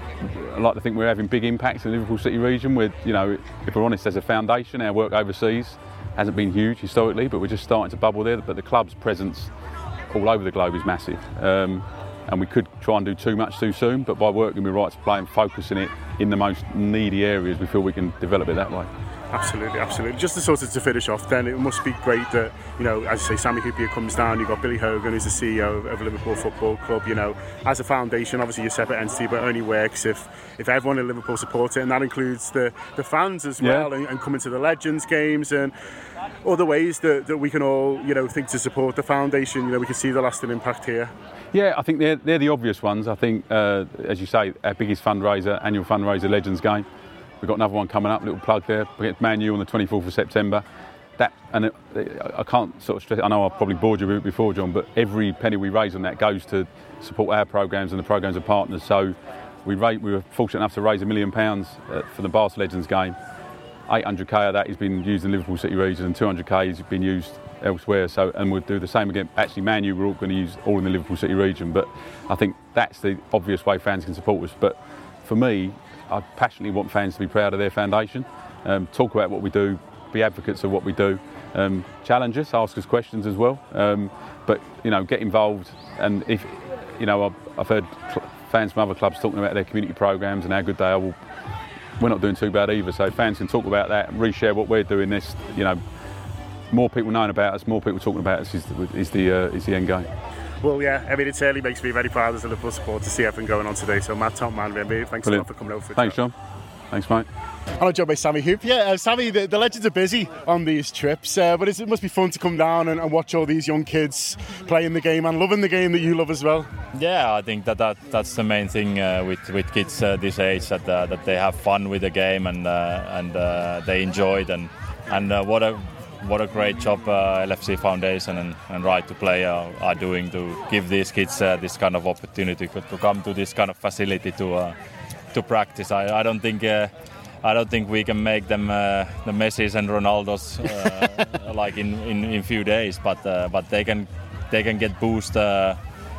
I like to think we're having big impacts in the Liverpool City region. With, you know, if we're honest, as a foundation, our work overseas hasn't been huge historically, but we're just starting to bubble there. But the club's presence all over the globe is massive. Um, And we could try and do too much too soon, but by working with Right to Play and focusing it in the most needy areas, we feel we can develop it that way.
Absolutely, absolutely. Just to sort of to finish off, then it must be great that, you know, as you say, Sami Hyypiä comes down. You've got Billy Hogan, who's the C E O of, of Liverpool Football Club. You know, as a foundation, obviously you're a separate entity, but it only works if if everyone in Liverpool supports it, and that includes the the fans as well, yeah. and, and coming to the Legends games and other ways that, that we can all, you know, think to support the foundation. You know, we can see the lasting impact here.
Yeah, I think they're, they're the obvious ones. I think, uh, as you say, our biggest fundraiser, annual fundraiser, Legends Game. We've got another one coming up, little plug there, against Man U on the twenty-fourth of September. That, and it, I can't sort of stress, I know I've probably bored you with it before, John, but every penny we raise on that goes to support our programmes and the programmes of partners. So we, rate, we were fortunate enough to raise a million pounds uh, for the Barca Legends Game. eight hundred k of that has been used in the Liverpool City region, and two hundred k has been used elsewhere. So, and we'll do the same again. Actually, Man U, we're all going to use all in the Liverpool City region, but I think that's the obvious way fans can support us. But for me, I passionately want fans to be proud of their foundation, um, talk about what we do, be advocates of what we do, um, challenge us, ask us questions as well. Um, but you know, get involved. And if you know, I've, I've heard fans from other clubs talking about their community programmes and how good they are. Well, we're not doing too bad either, so fans can talk about that and reshare what we're doing. This, you know, more people knowing about us, more people talking about us is the, is the, uh, is the end game.
Well, yeah, I mean, it certainly makes me very proud as a Liverpool supporter to see everything going on today. So, Matt, top man, really, thanks Brilliant. a lot for coming over.
Thanks, John. Thanks, mate.
I'm joined by Sami Hyypiä. Uh, Sami, the, the Legends are busy on these trips, uh, but it must be fun to come down and, and watch all these young kids playing the game and loving the game that you love as well.
Yeah, I think that, that that's the main thing uh, with with kids uh, this age, that uh, that they have fun with the game and uh, and uh, they enjoy it, and and uh, what a what a great job uh, L F C Foundation and, and Right to Play are, are doing to give these kids uh, this kind of opportunity to come to this kind of facility to uh, to practice. I, I don't think. Uh, I don't think we can make them uh, the Messis and Ronaldos uh, like in, in, in few days, but uh, but they can they can get boost uh,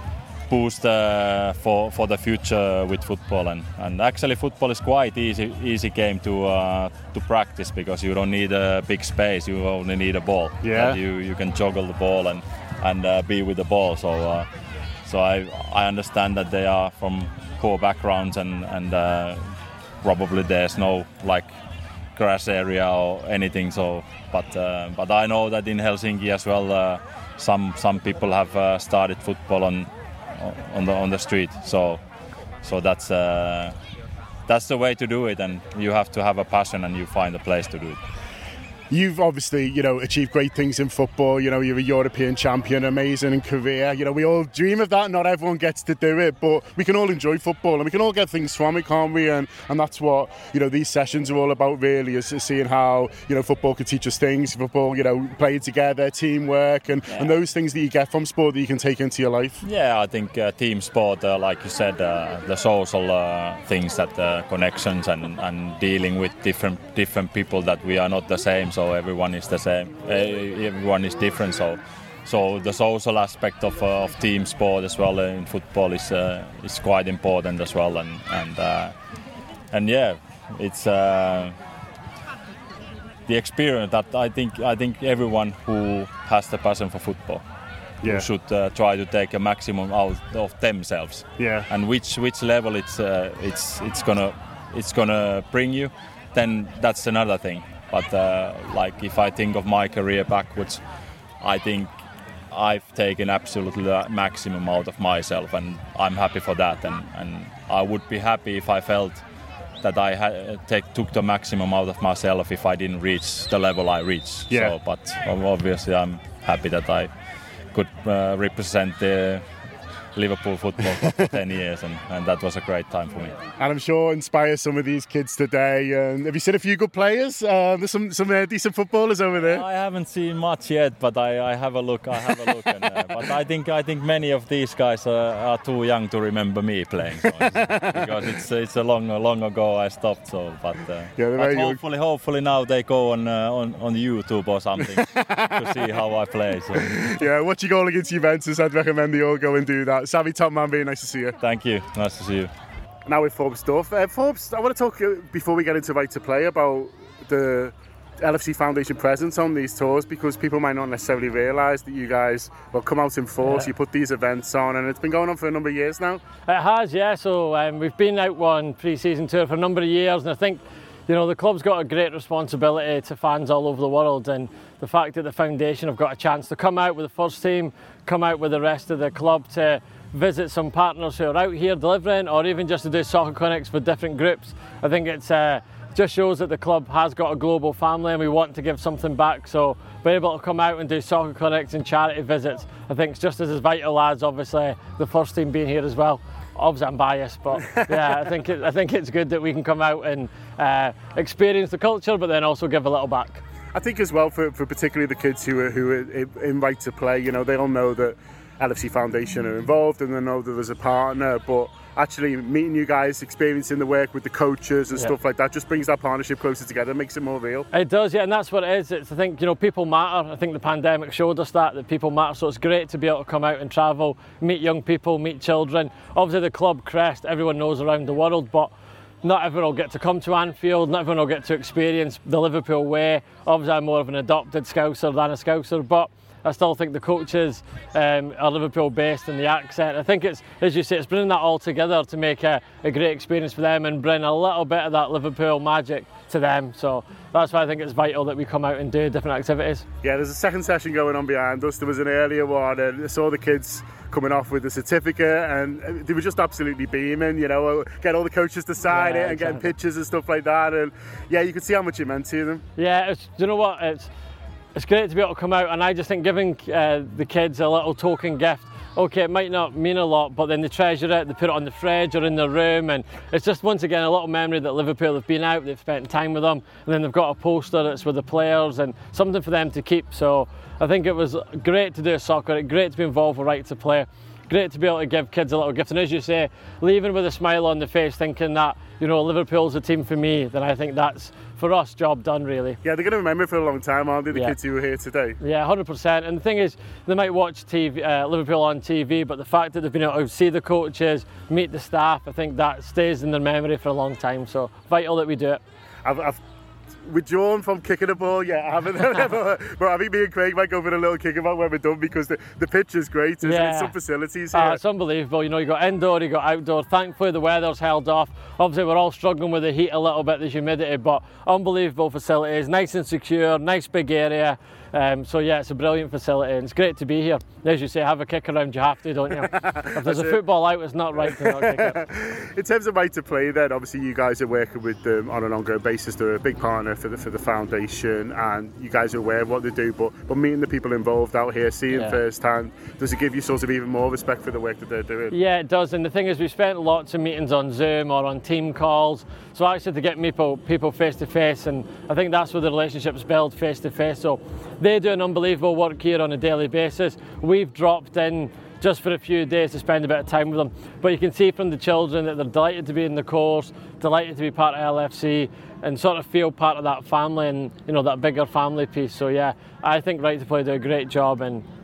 boost uh, for for the future with football, and, and actually football is quite easy easy game to uh, to practice, because you don't need a big space, you only need a ball.
Yeah.
And you you can juggle the ball and and uh, be with the ball. So uh, so I I understand that they are from poor backgrounds and and. Uh, Probably there's no like grass area or anything. So, but uh, but I know that in Helsinki as well, uh, some some people have uh, started football on on the on the street. So so that's uh, that's the way to do it, and you have to have a passion and you find a place to do it.
You've obviously, you know, achieved great things in football. You know, you're a European champion, amazing career. You know, we all dream of that. Not everyone gets to do it, but we can all enjoy football and we can all get things from it, can't we? And and that's what, you know, these sessions are all about, really, is seeing how, you know, football can teach us things. Football, you know, playing together, teamwork, and, yeah. and those things that you get from sport that you can take into your life.
Yeah, I think uh, team sport, uh, like you said, uh, the social uh, things, that uh, connections and, and dealing with different different people, that we are not the same. So everyone is the same. Everyone is different. So, so the social aspect of uh, of team sport as well in football is uh, is quite important as well, and and uh, and yeah, it's uh, the experience that I think I think everyone who has the passion for football
yeah.
should uh, try to take a maximum out of themselves.
Yeah.
And which which level it's uh, it's it's gonna it's gonna bring you, then that's another thing. But uh, like if I think of my career backwards, I think I've taken absolutely the maximum out of myself, and I'm happy for that. And, and I would be happy if I felt that I had, take, took the maximum out of myself if I didn't reach the level I reached.
Yeah.
So, but obviously I'm happy that I could uh, represent the Liverpool Football Club for ten years, and, and that was a great time for me.
And I'm sure inspires some of these kids today. Um, have you seen a few good players? Uh, there's some some uh, decent footballers over there.
I haven't seen much yet, but I, I have a look. I have a look, and, uh, but I think I think many of these guys are, are too young to remember me playing, so it's, because it's it's a long long ago I stopped. So, but, uh,
yeah,
but hopefully young. hopefully now they go on uh, on on YouTube or something to see how I play. So.
Yeah, watch your goal against Juventus. I'd recommend they all go and do that. Savvy top man, very nice to see you.
Thank you. Nice to see you.
Now with Forbes Duff. Uh, Forbes, I want to talk, uh, before we get into Right to Play, about the L F C Foundation presence on these tours, because people might not necessarily realise that you guys will come out in force, yeah. You put these events on, and it's been going on for a number of years now.
It has, yeah. So um, we've been out on pre-season tour for a number of years, and I think, you know, the club's got a great responsibility to fans all over the world, and the fact that the foundation have got a chance to come out with the first team, come out with the rest of the club to visit some partners who are out here delivering, or even just to do soccer clinics for different groups. I think it's uh, just shows that the club has got a global family, and we want to give something back. So being able to come out and do soccer clinics and charity visits, I think it's just as vital as obviously the first team being here as well. Obviously I'm biased, but yeah, I think it, I think it's good that we can come out and uh, experience the culture, but then also give a little back.
I think as well for, for particularly the kids who are, who are in Right to Play, you know, they all know that L F C Foundation are involved, and they know that there's a partner, but actually meeting you guys, experiencing the work with the coaches and yeah. stuff like that, just brings that partnership closer together, makes it more real.
It does, yeah, and that's what it is. It's, I think, you know, people matter. I think the pandemic showed us that, that people matter, so it's great to be able to come out and travel, meet young people, meet children. Obviously the club crest, everyone knows around the world, but not everyone will get to come to Anfield, not everyone will get to experience the Liverpool way. Obviously I'm more of an adopted Scouser than a Scouser, but I still think the coaches um, are Liverpool based, and the accent, I think it's, as you say, it's bringing that all together to make a, a great experience for them and bring a little bit of that Liverpool magic to them. So that's why I think it's vital that we come out and do different activities.
Yeah, there's a second session going on behind us. There was an earlier one, and I saw the kids coming off with the certificate, and they were just absolutely beaming, you know, get all the coaches to sign yeah, it and exactly. getting pictures and stuff like that, and yeah, you could see how much it meant to them.
Yeah, it's, do you know what, it's It's great to be able to come out, and I just think giving uh, the kids a little token gift, okay, it might not mean a lot, but then they treasure it, they put it on the fridge or in their room, and it's just, once again, a little memory that Liverpool have been out, they've spent time with them, and then they've got a poster that's with the players and something for them to keep. So I think it was great to do soccer, great to be involved with Right to Play, great to be able to give kids a little gift, and as you say, leaving with a smile on the face, thinking that, you know, Liverpool's a team for me, then I think that's, for us, job done, really.
Yeah, they're going to remember it for a long time, aren't they, the yeah. kids who were here today?
Yeah, one hundred percent. And the thing is, they might watch T V, uh, Liverpool on T V, but the fact that they've been able to see the coaches, meet the staff, I think that stays in their memory for a long time. So vital that we do it.
I've, I've withdrawn from kicking a ball yet, I haven't. But I think me and Craig might go for a little kick about when we're done, because the, the pitch is great, isn't yeah. it? Some facilities here.
Uh, it's unbelievable. You know, you've got indoor, you've got outdoor. Thankfully, the weather's held off. Obviously, we're all struggling with the heat a little bit, the humidity, but unbelievable facilities, nice and secure, nice big area. Um, so yeah, it's a brilliant facility, and it's great to be here. As you say, have a kick around, you have to, don't you? If there's a it. football out, it's not right to not kick it.
In terms of Right to Play then, obviously you guys are working with them on an ongoing basis. They're a big partner for the, for the foundation, and you guys are aware of what they do, but, but meeting the people involved out here, seeing yeah. firsthand, does it give you sort of even more respect for the work that they're doing?
Yeah, it does, and the thing is, we've spent lots of meetings on Zoom or on team calls, so actually to get people people face to face, and I think that's where the relationships build face to face. So they do an unbelievable work here on a daily basis. We've dropped in just for a few days to spend a bit of time with them, but you can see from the children that they're delighted to be in the course, delighted to be part of L F C, and sort of feel part of that family and, you know, that bigger family piece. So yeah, I think Right to Play do a great job, and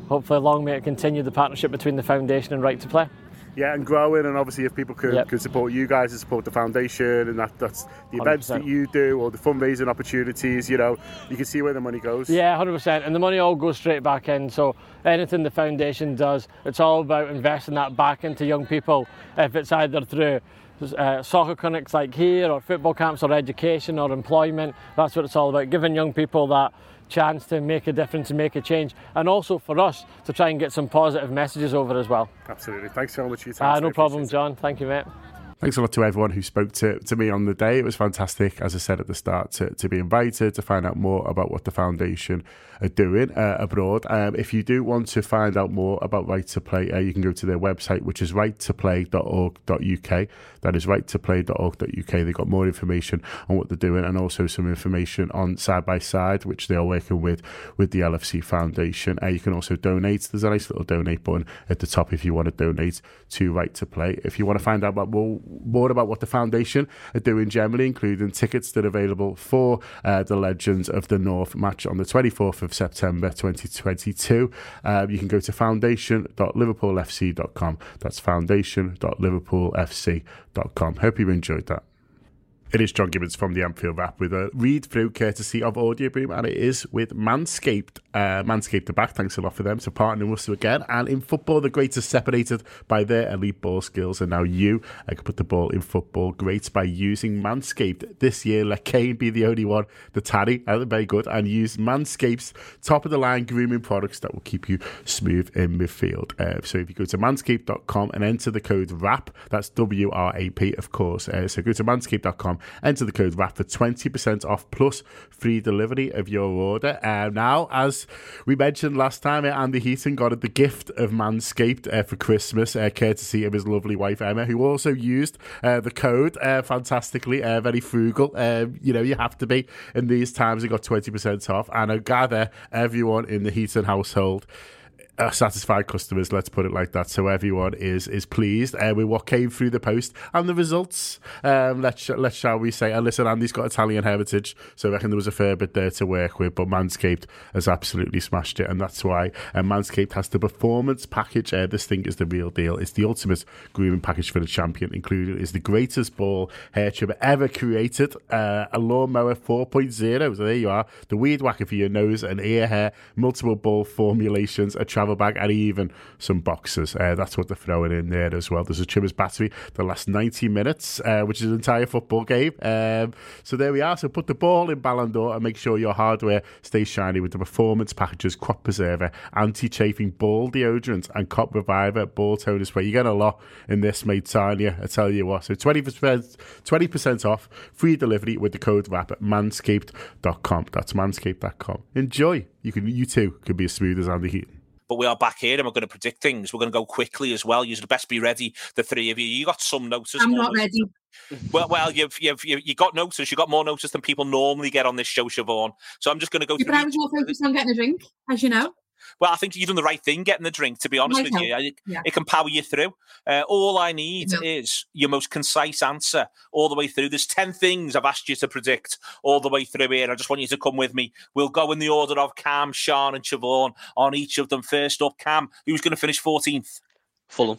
hopefully long may it continue the partnership between the foundation and Right to Play.
Yeah, and growing, and obviously if people could,
Yep.
could support you guys and support the foundation, and that, that's the events
one hundred percent.
that you do, or the fundraising opportunities, you know, you can see where the money goes.
Yeah, one hundred percent. And the money all goes straight back in. So anything the foundation does, it's all about investing that back into young people. If it's either through uh, soccer clinics like here, or football camps, or education, or employment, that's what it's all about, giving young people that chance to make a difference and make a change, and also for us to try and get some positive messages over as well.
Absolutely. Thanks so much for your time.
Uh, no problem, John. Thank you, mate.
Thanks a lot to everyone who spoke to, to me on the day. It was fantastic, as I said at the start, to, to be invited, to find out more about what the foundation are doing uh, abroad. Um, if you do want to find out more about Right to Play, uh, you can go to their website, which is right to play dot org dot U K. That is right to play dot org dot U K. They've got more information on what they're doing, and also some information on Side by Side, which they are working with with the L F C Foundation. Uh, you can also donate. There's a nice little donate button at the top if you want to donate to Right to Play. If you want to find out about more, more about what the foundation are doing generally, including tickets that are available for uh, the Legends of the North match on the twenty-fourth of September twenty twenty-two, um, you can go to foundation dot liverpool f c dot com. That's foundation dot liverpool f c dot com. Hope you enjoyed that. It is John Gibbons from the Anfield Wrap with a read through courtesy of Audio Boom, and it is with Manscaped. Uh, Manscaped are back. Thanks a lot for them for partnering with us again. And in football, the greats are separated by their elite ball skills, and now you uh, can put the ball in football greats by using Manscaped. This year, let Kane be the only one, the Taddy, uh, very good, and use Manscaped's top of the line grooming products that will keep you smooth in midfield. Uh, so if you go to manscaped dot com and enter the code WRAP, that's W R A P, of course. Uh, so go to manscaped dot com. Enter the code WRAP for twenty percent off plus free delivery of your order. Uh, now, as we mentioned last time, uh, Andy Heaton got the gift of Manscaped uh, for Christmas, uh, courtesy of his lovely wife Emma, who also used uh, the code uh, fantastically, uh, very frugal. Uh, you know, you have to be in these times. He got twenty percent off, and I gather everyone in the Heaton household Uh, satisfied customers, let's put it like that. So everyone is is pleased uh, with what came through the post and the results. Um, let's let's shall we say? And listen, Andy's got Italian heritage, so I reckon there was a fair bit there to work with. But Manscaped has absolutely smashed it, and that's why uh, Manscaped has the performance package. Uh, this thing is the real deal. It's the ultimate grooming package for the champion. Included is the greatest ball hair trimmer ever created, uh, a lawnmower four point oh. So there you are, the weed whacker for your nose and ear hair, multiple ball formulations, a travel bag, and even some boxes. Uh, that's what they're throwing in there as well. There's a trimmer's battery that lasts ninety minutes, uh, which is an entire football game. Um, so there we are. So put the ball in Ballon d'Or and make sure your hardware stays shiny with the performance packages, crop preserver, anti-chafing ball deodorant, and cop reviver ball toner spray. You get a lot in this, mate, Tanya, I tell you what. So twenty percent, twenty percent off, free delivery with the code WRAP at manscaped dot com. That's manscaped dot com. Enjoy. You can, you too could be as smooth as Andy Heaton.
But we are back here and we're going to predict things. We're going to go quickly as well. You'd best be ready, the three of you. You got some notice.
I'm not ready.
Well, well, you've you've you got notice. You got more notice than people normally get on this show, Siobhan. So I'm just going to go.
Yeah, but I was more focused on getting a drink, as you know.
Well, I think you've done the right thing getting the drink, to be honest
Might
with you.
help.
It,
Yeah.
it can power you through. Uh, all I need
Yeah.
is your most concise answer all the way through. There's ten things I've asked you to predict all the way through here. I just want you to come with me. We'll go in the order of Cam, Sean and Siobhan on each of them. First up, Cam, who's going to finish fourteenth?
Fulham.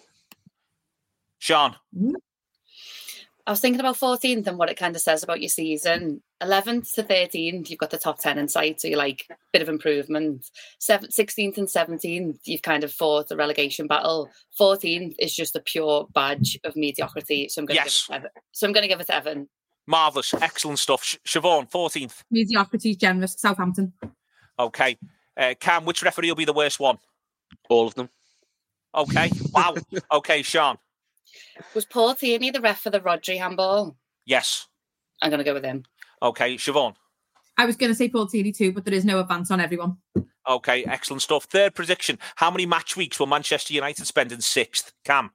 Sean?
I was thinking about fourteenth and what it kind of says about your season. eleventh to thirteenth, you've got the top ten in sight, so you're like a bit of improvement. Seven, sixteenth and seventeenth, you've kind of fought the relegation battle. fourteenth is just a pure badge of mediocrity, so I'm going
Yes.
to give it to Evan. So I'm going to give it to Evan.
Marvellous. Excellent stuff. Sh- Siobhan, fourteenth.
Mediocrity, generous, Southampton.
Okay. Uh, Cam, which referee will be the worst one?
All of them.
Okay. Wow. Okay, Sean.
Was Paul Tierney the ref for the Rodri handball?
Yes.
I'm going to go with him.
Okay, Siobhan.
I was going to say Paul Tierney too, but there is no advance on everyone.
Okay, excellent stuff. Third prediction. How many match weeks will Manchester United spend in sixth? Cam?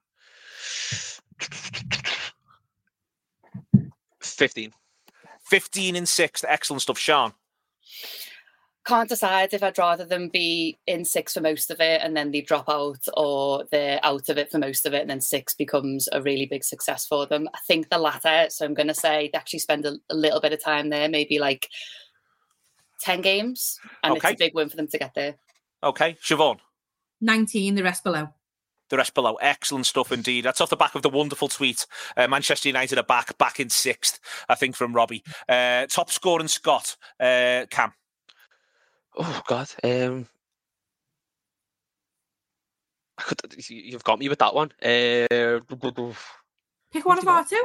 fifteen.
fifteen in sixth. Excellent stuff. Sean?
Can't decide if I'd rather them be in six for most of it and then they drop out, or they're out of it for most of it and then six becomes a really big success for them. I think the latter. So I'm going to say they actually spend a, a little bit of time there, maybe like ten games. And
Okay.
it's a big win for them to get there.
Okay, Siobhan?
nineteen, the rest below.
The rest below. Excellent stuff indeed. That's off the back of the wonderful tweet. Uh, Manchester United are back, back in sixth, I think, from Robbie. Uh, top scoring Scott, uh, Cam.
Oh, God. Um, I could, you've got me with that one. Uh,
Pick one of our two.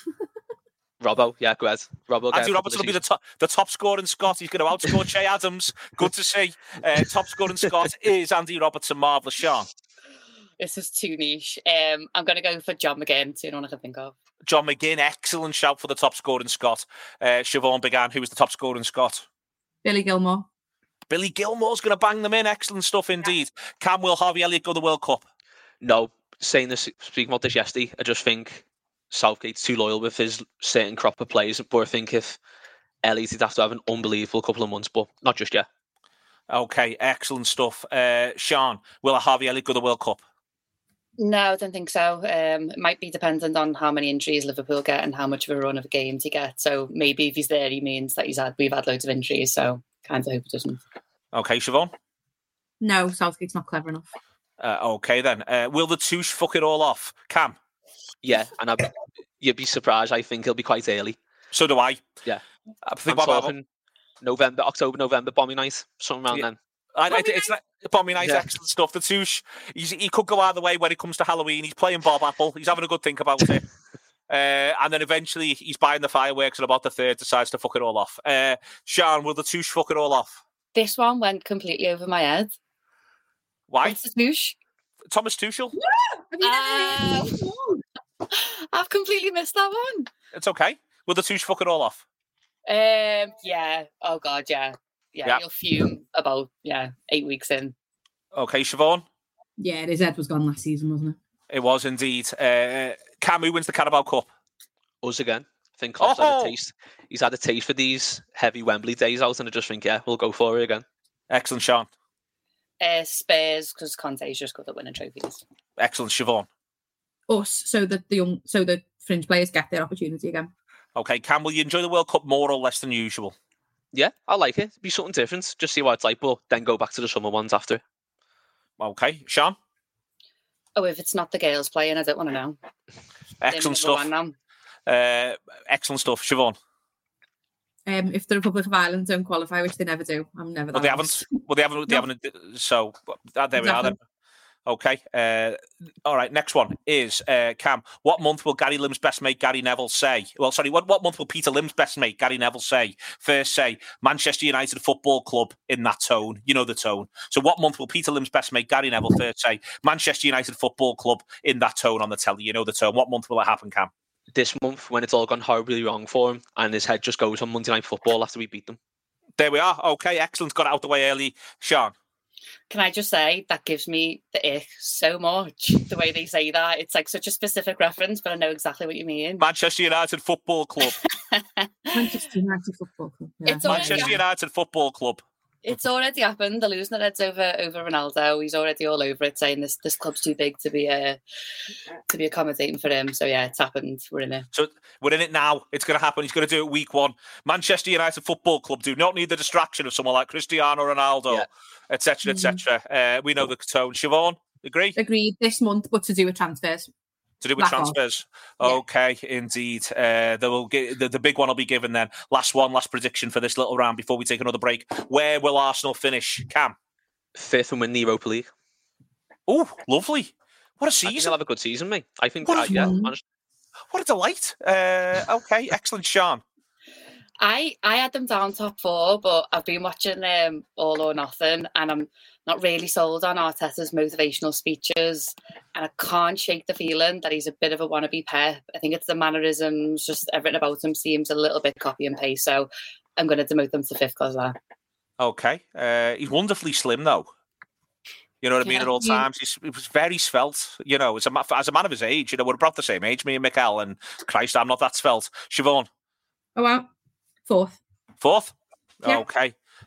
Robbo, yeah, go ahead. Robbo,
Andy Roberts will be the top, the top scoring Scott. He's going to outscore Che Adams. Good to see. Uh, top scoring Scott is Andy Robertson. Marvellous. Sean.
This is too niche. Um, I'm going to go for John McGinn. It's the only one I can think of.
John McGinn, excellent shout for the top scoring Scott. Uh, Siobhan began. Who was the top scoring Scott?
Billy Gilmore.
Billy Gilmore's going to bang them in. Excellent stuff indeed. Yeah. Can Will Harvey Elliott go to the World Cup?
No. Saying this, speaking about this yesterday, I just think Southgate's too loyal with his certain crop of players. But I think if Elliott, he'd have to have an unbelievable couple of months, but not just yet.
Okay, excellent stuff. Uh, Sean, will Harvey Elliott go to the World Cup?
No, I don't think so. Um, it might be dependent on how many injuries Liverpool get and how much of a run of games he gets. So maybe if he's there, he means that he's had we've had loads of injuries. So kind of hope it doesn't.
Okay, Siobhan?
No, Southgate's not clever enough.
Uh, okay then. Uh, will the Touche fuck it all off? Cam?
Yeah, and I'd, you'd be surprised. I think he'll be quite early.
So do I.
Yeah.
I think
I'm talking November, October, November, Bombing Night, something around yeah. then.
I, I, it's like Bombing Night, yeah. Excellent stuff. The Touche, he's, he could go either way when it comes to Halloween. He's playing Bob Apple. He's having a good think about it. uh, and then eventually he's buying the fireworks and about the third decides to fuck it all off. Uh, Sean, will the Touche fuck it all off?
This one went completely over my head.
Why?
What's the Touche?
Thomas Tuchel.
Yeah! Uh, I've completely missed that one.
It's okay. Will the Touche fuck it all off?
Um, yeah. Oh, God, yeah. Yeah, yep. You'll fume about, yeah, eight weeks in.
Okay, Siobhan?
Yeah, his head was gone last season, wasn't it?
It was indeed. Uh, Cam, who wins the Carabao Cup?
Us again. I think Klopp's
oh!
had a taste. He's had a taste for these heavy Wembley days out, and I just think, yeah, we'll go for it again.
Excellent, Sean.
Uh, Spurs, because Conte's just got the winning trophies.
Excellent, Siobhan.
Us, so that the young, so the fringe players get their opportunity again.
Okay, Cam, will you enjoy the World Cup more or less than usual?
Yeah, I like it. It'd be something different. Just see what it's like, but then go back to the summer ones after.
Okay, Sean?
Oh, if it's not the girls playing, I don't want to know.
Excellent stuff. Uh, excellent stuff, Siobhan.
Um, if the Republic of Ireland don't qualify, which they never do, I'm never.
Well, they haven't. Well, they haven't. They no. haven't. So uh, there exactly. we are. Then. Okay. Uh, all right. Next one is uh, Cam. What month will Gary Lim's best mate Gary Neville say? Well, sorry. What what month will Peter Lim's best mate Gary Neville say? First, say Manchester United Football Club in that tone. You know the tone. So, what month will Peter Lim's best mate Gary Neville first say Manchester United Football Club in that tone on the telly? You know the tone. What month will it happen, Cam?
This month, when it's all gone horribly wrong for him, and his head just goes on Monday Night Football after we beat them.
There we are. Okay, excellent. Got it out the way early, Sean.
Can I just say, that gives me the ick so much, the way they say that. It's like such a specific reference, but I know exactly what you mean.
Manchester United Football Club.
Manchester United Football Club. Yeah.
It's
Manchester United Football Club.
It's already happened. They're losing their heads over over Ronaldo. He's already all over it, saying this this club's too big to be uh, to be accommodating for him. So yeah, it's happened. We're in it.
So we're in it now. It's going to happen. He's going to do it week one. Manchester United Football Club do not need the distraction of someone like Cristiano Ronaldo, et cetera, et cetera. Uh, we know the tone. Siobhan, agree?
Agreed. This month, but to do with transfers.
To do with Black transfers. Off. Okay, yeah. Indeed. Uh, there will get, the, the big one will be given then. Last one, last prediction for this little round before we take another break. Where will Arsenal finish? Cam?
Fifth and win the Europa League.
Oh, lovely. What a season.
I think they'll have a good season, mate. I think,
what,
uh,
a,
yeah,
what a delight. Uh, okay, excellent, Sean.
I, I had them down top four, but I've been watching um, All or Nothing, and I'm not really sold on Arteta's motivational speeches, and I can't shake the feeling that he's a bit of a wannabe Pep. I think it's the mannerisms, just everything about him seems a little bit copy and paste, so I'm going to demote them to fifth because of that.
Okay. Uh, he's wonderfully slim, though. You know what I mean? Yeah, At all yeah. times, he's, he was very svelte. You know, as a, as a man of his age, you know, we're about the same age, me and Mikel, and Christ, I'm not that svelte. Siobhan?
Oh, wow. Fourth.
Fourth?
Yeah.
Okay.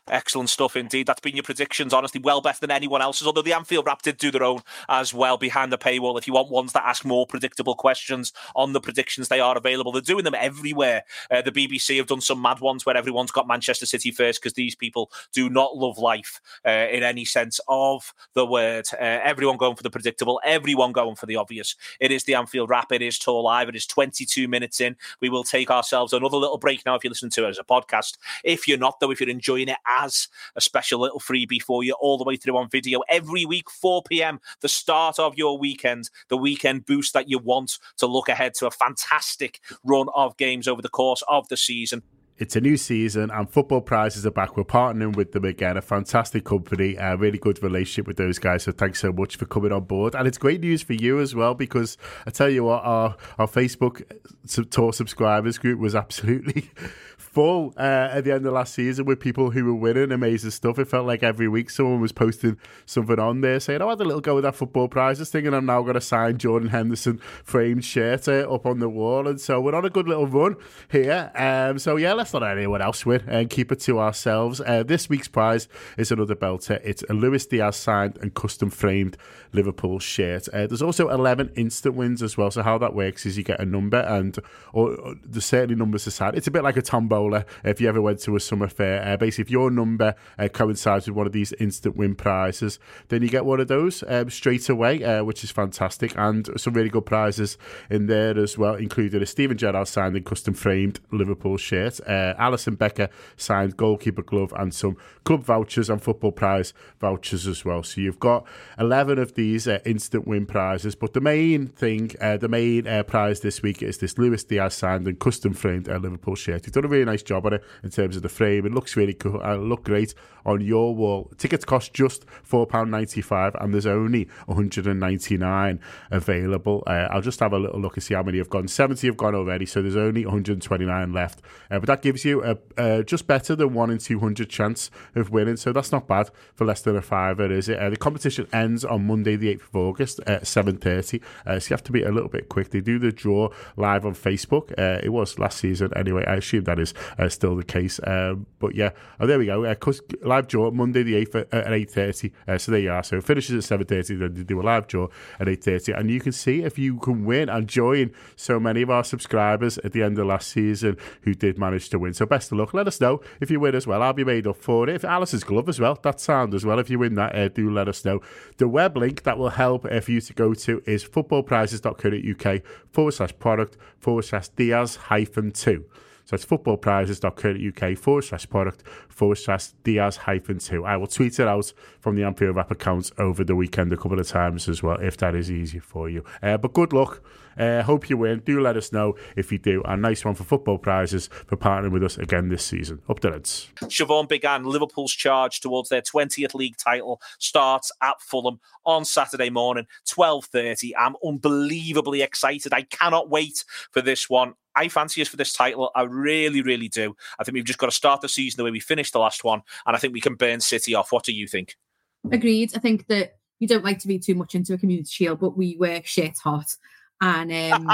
Excellent stuff indeed. That's been your predictions, honestly, well better than anyone else's, although the Anfield Wrap did do their own as well behind the paywall. If you want ones that ask more predictable questions on the predictions, they are available. They're doing them everywhere. Uh, the B B C have done some mad ones where everyone's got Manchester City first because these people do not love life uh, in any sense of the word. Uh, everyone going for the predictable, everyone going for the obvious. It is the Anfield Wrap. It is Tour Live. It is twenty-two minutes in. We will take ourselves another little break now if you listen to it as a podcast. If you're not, though, if you're enjoying it as a special little freebie for you all the way through on video every week, four p.m, the start of your weekend, the weekend boost that you want to look ahead to a fantastic run of games over the course of the season.
It's a new season and Football Prizes are back. We're partnering with them again. A fantastic company, a really good relationship with those guys. So thanks so much for coming on board. And it's great news for you as well, because I tell you what, our, our Facebook Tour subscribers group was absolutely full uh, at the end of last season with people who were winning amazing stuff. It felt like every week someone was posting something on there saying, oh, I had a little go with that Football Prizes thing and I'm now going to sign Jordan Henderson framed shirt uh, up on the wall. And so we're on a good little run here. Um, so yeah, let's not let anyone else win and keep it to ourselves. Uh, this week's prize is another belter. It's a Luis Diaz signed and custom framed Liverpool shirt. Uh, there's also eleven instant wins as well. So how that works is you get a number and or, or there's certainly numbers assigned. It's a bit like a tombola if you ever went to a summer fair. Uh, basically, if your number uh, coincides with one of these instant win prizes, then you get one of those um, straight away, uh, which is fantastic. And some really good prizes in there as well, including a Steven Gerrard signed and custom framed Liverpool shirt, uh, Alisson Becker signed goalkeeper glove, and some club vouchers and football prize vouchers as well. So you've got eleven of these uh, instant win prizes. But the main thing, uh, the main uh, prize this week is this Luis Diaz signed and custom framed uh, Liverpool shirt. You've done a really nice job on it in terms of the frame. It looks really cool. It look great on your wall. Tickets cost just four pounds ninety-five and there's only one hundred ninety-nine available. Uh, I'll just have a little look and see how many have gone. seventy have gone already, so there's only one hundred twenty-nine left. Uh, but that gives you a, a just better than one in two hundred chance of winning, so that's not bad for less than a fiver, is it? Uh, the competition ends on Monday the eighth of August at seven thirty, uh, so you have to be a little bit quick. They do the draw live on Facebook. Uh, it was last season anyway. I assume that is uh, still the case. Um, but yeah, oh, there we go. Uh, live draw Monday the eighth at, at eight thirty. Uh, so there you are. So it finishes at seven thirty. Then they do a live draw at eight thirty, and you can see if you can win and join so many of our subscribers at the end of last season who did manage to win. So best of luck. Let us know if you win as well. I'll be made up for it. If Alice's glove as well, that's sound as well. If you win that, uh, do let us know. The web link that will help uh, for you to go to is footballprizes.co.uk forward slash product forward slash Diaz hyphen two. So it's footballprizes.co.uk forward slash product forward slash Diaz hyphen two. I will tweet it out from the Anfield Wrap accounts over the weekend a couple of times as well, if that is easier for you. Uh, but good luck. Uh, hope you win. Do let us know if you do. A nice one for Football Prizes for partnering with us again this season. Up the Reds.
Siobhan began. Liverpool's charge towards their twentieth league title starts at Fulham on Saturday morning, twelve thirty. I'm unbelievably excited. I cannot wait for this one. I fancy us for this title. I really, really do. I think we've just got to start the season the way we finished the last one, and I think we can burn City off. What do you think?
Agreed. I think that you don't like to be too much into a Community Shield, but we work shit hot. And um,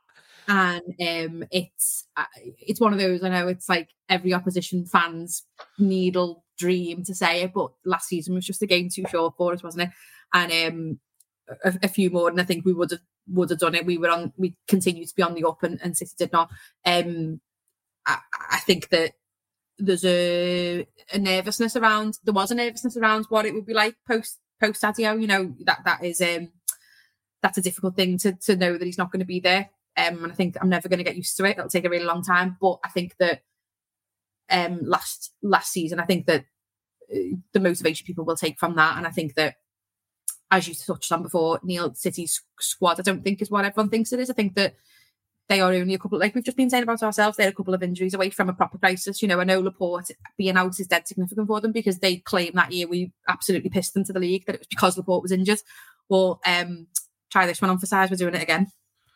and um, it's uh, it's one of those, I know it's like every opposition fan's needle dream to say it, but last season was just a game too short for us, wasn't it? And um, a, a few more, and I think we would have would have done it. We were on, we continued to be on the up, and, and City did not. Um, I, I think that there's a, a nervousness around. There was a nervousness around what it would be like post post Sadio. You know, that that is um, that's a difficult thing to to know that he's not going to be there. Um, and I think I'm never going to get used to it. It'll take a really long time. But I think that um, last last season, I think that uh, the motivation people will take from that, and I think that, as you touched on before, Neil, City's squad, I don't think is what everyone thinks it is. I think that they are only a couple, like we've just been saying about ourselves, they're a couple of injuries away from a proper crisis. You know, I know Laporte being out is dead significant for them because they claim that year we absolutely pissed into the league, that it was because Laporte was injured. Well, um, try this one on for size, we're doing it again.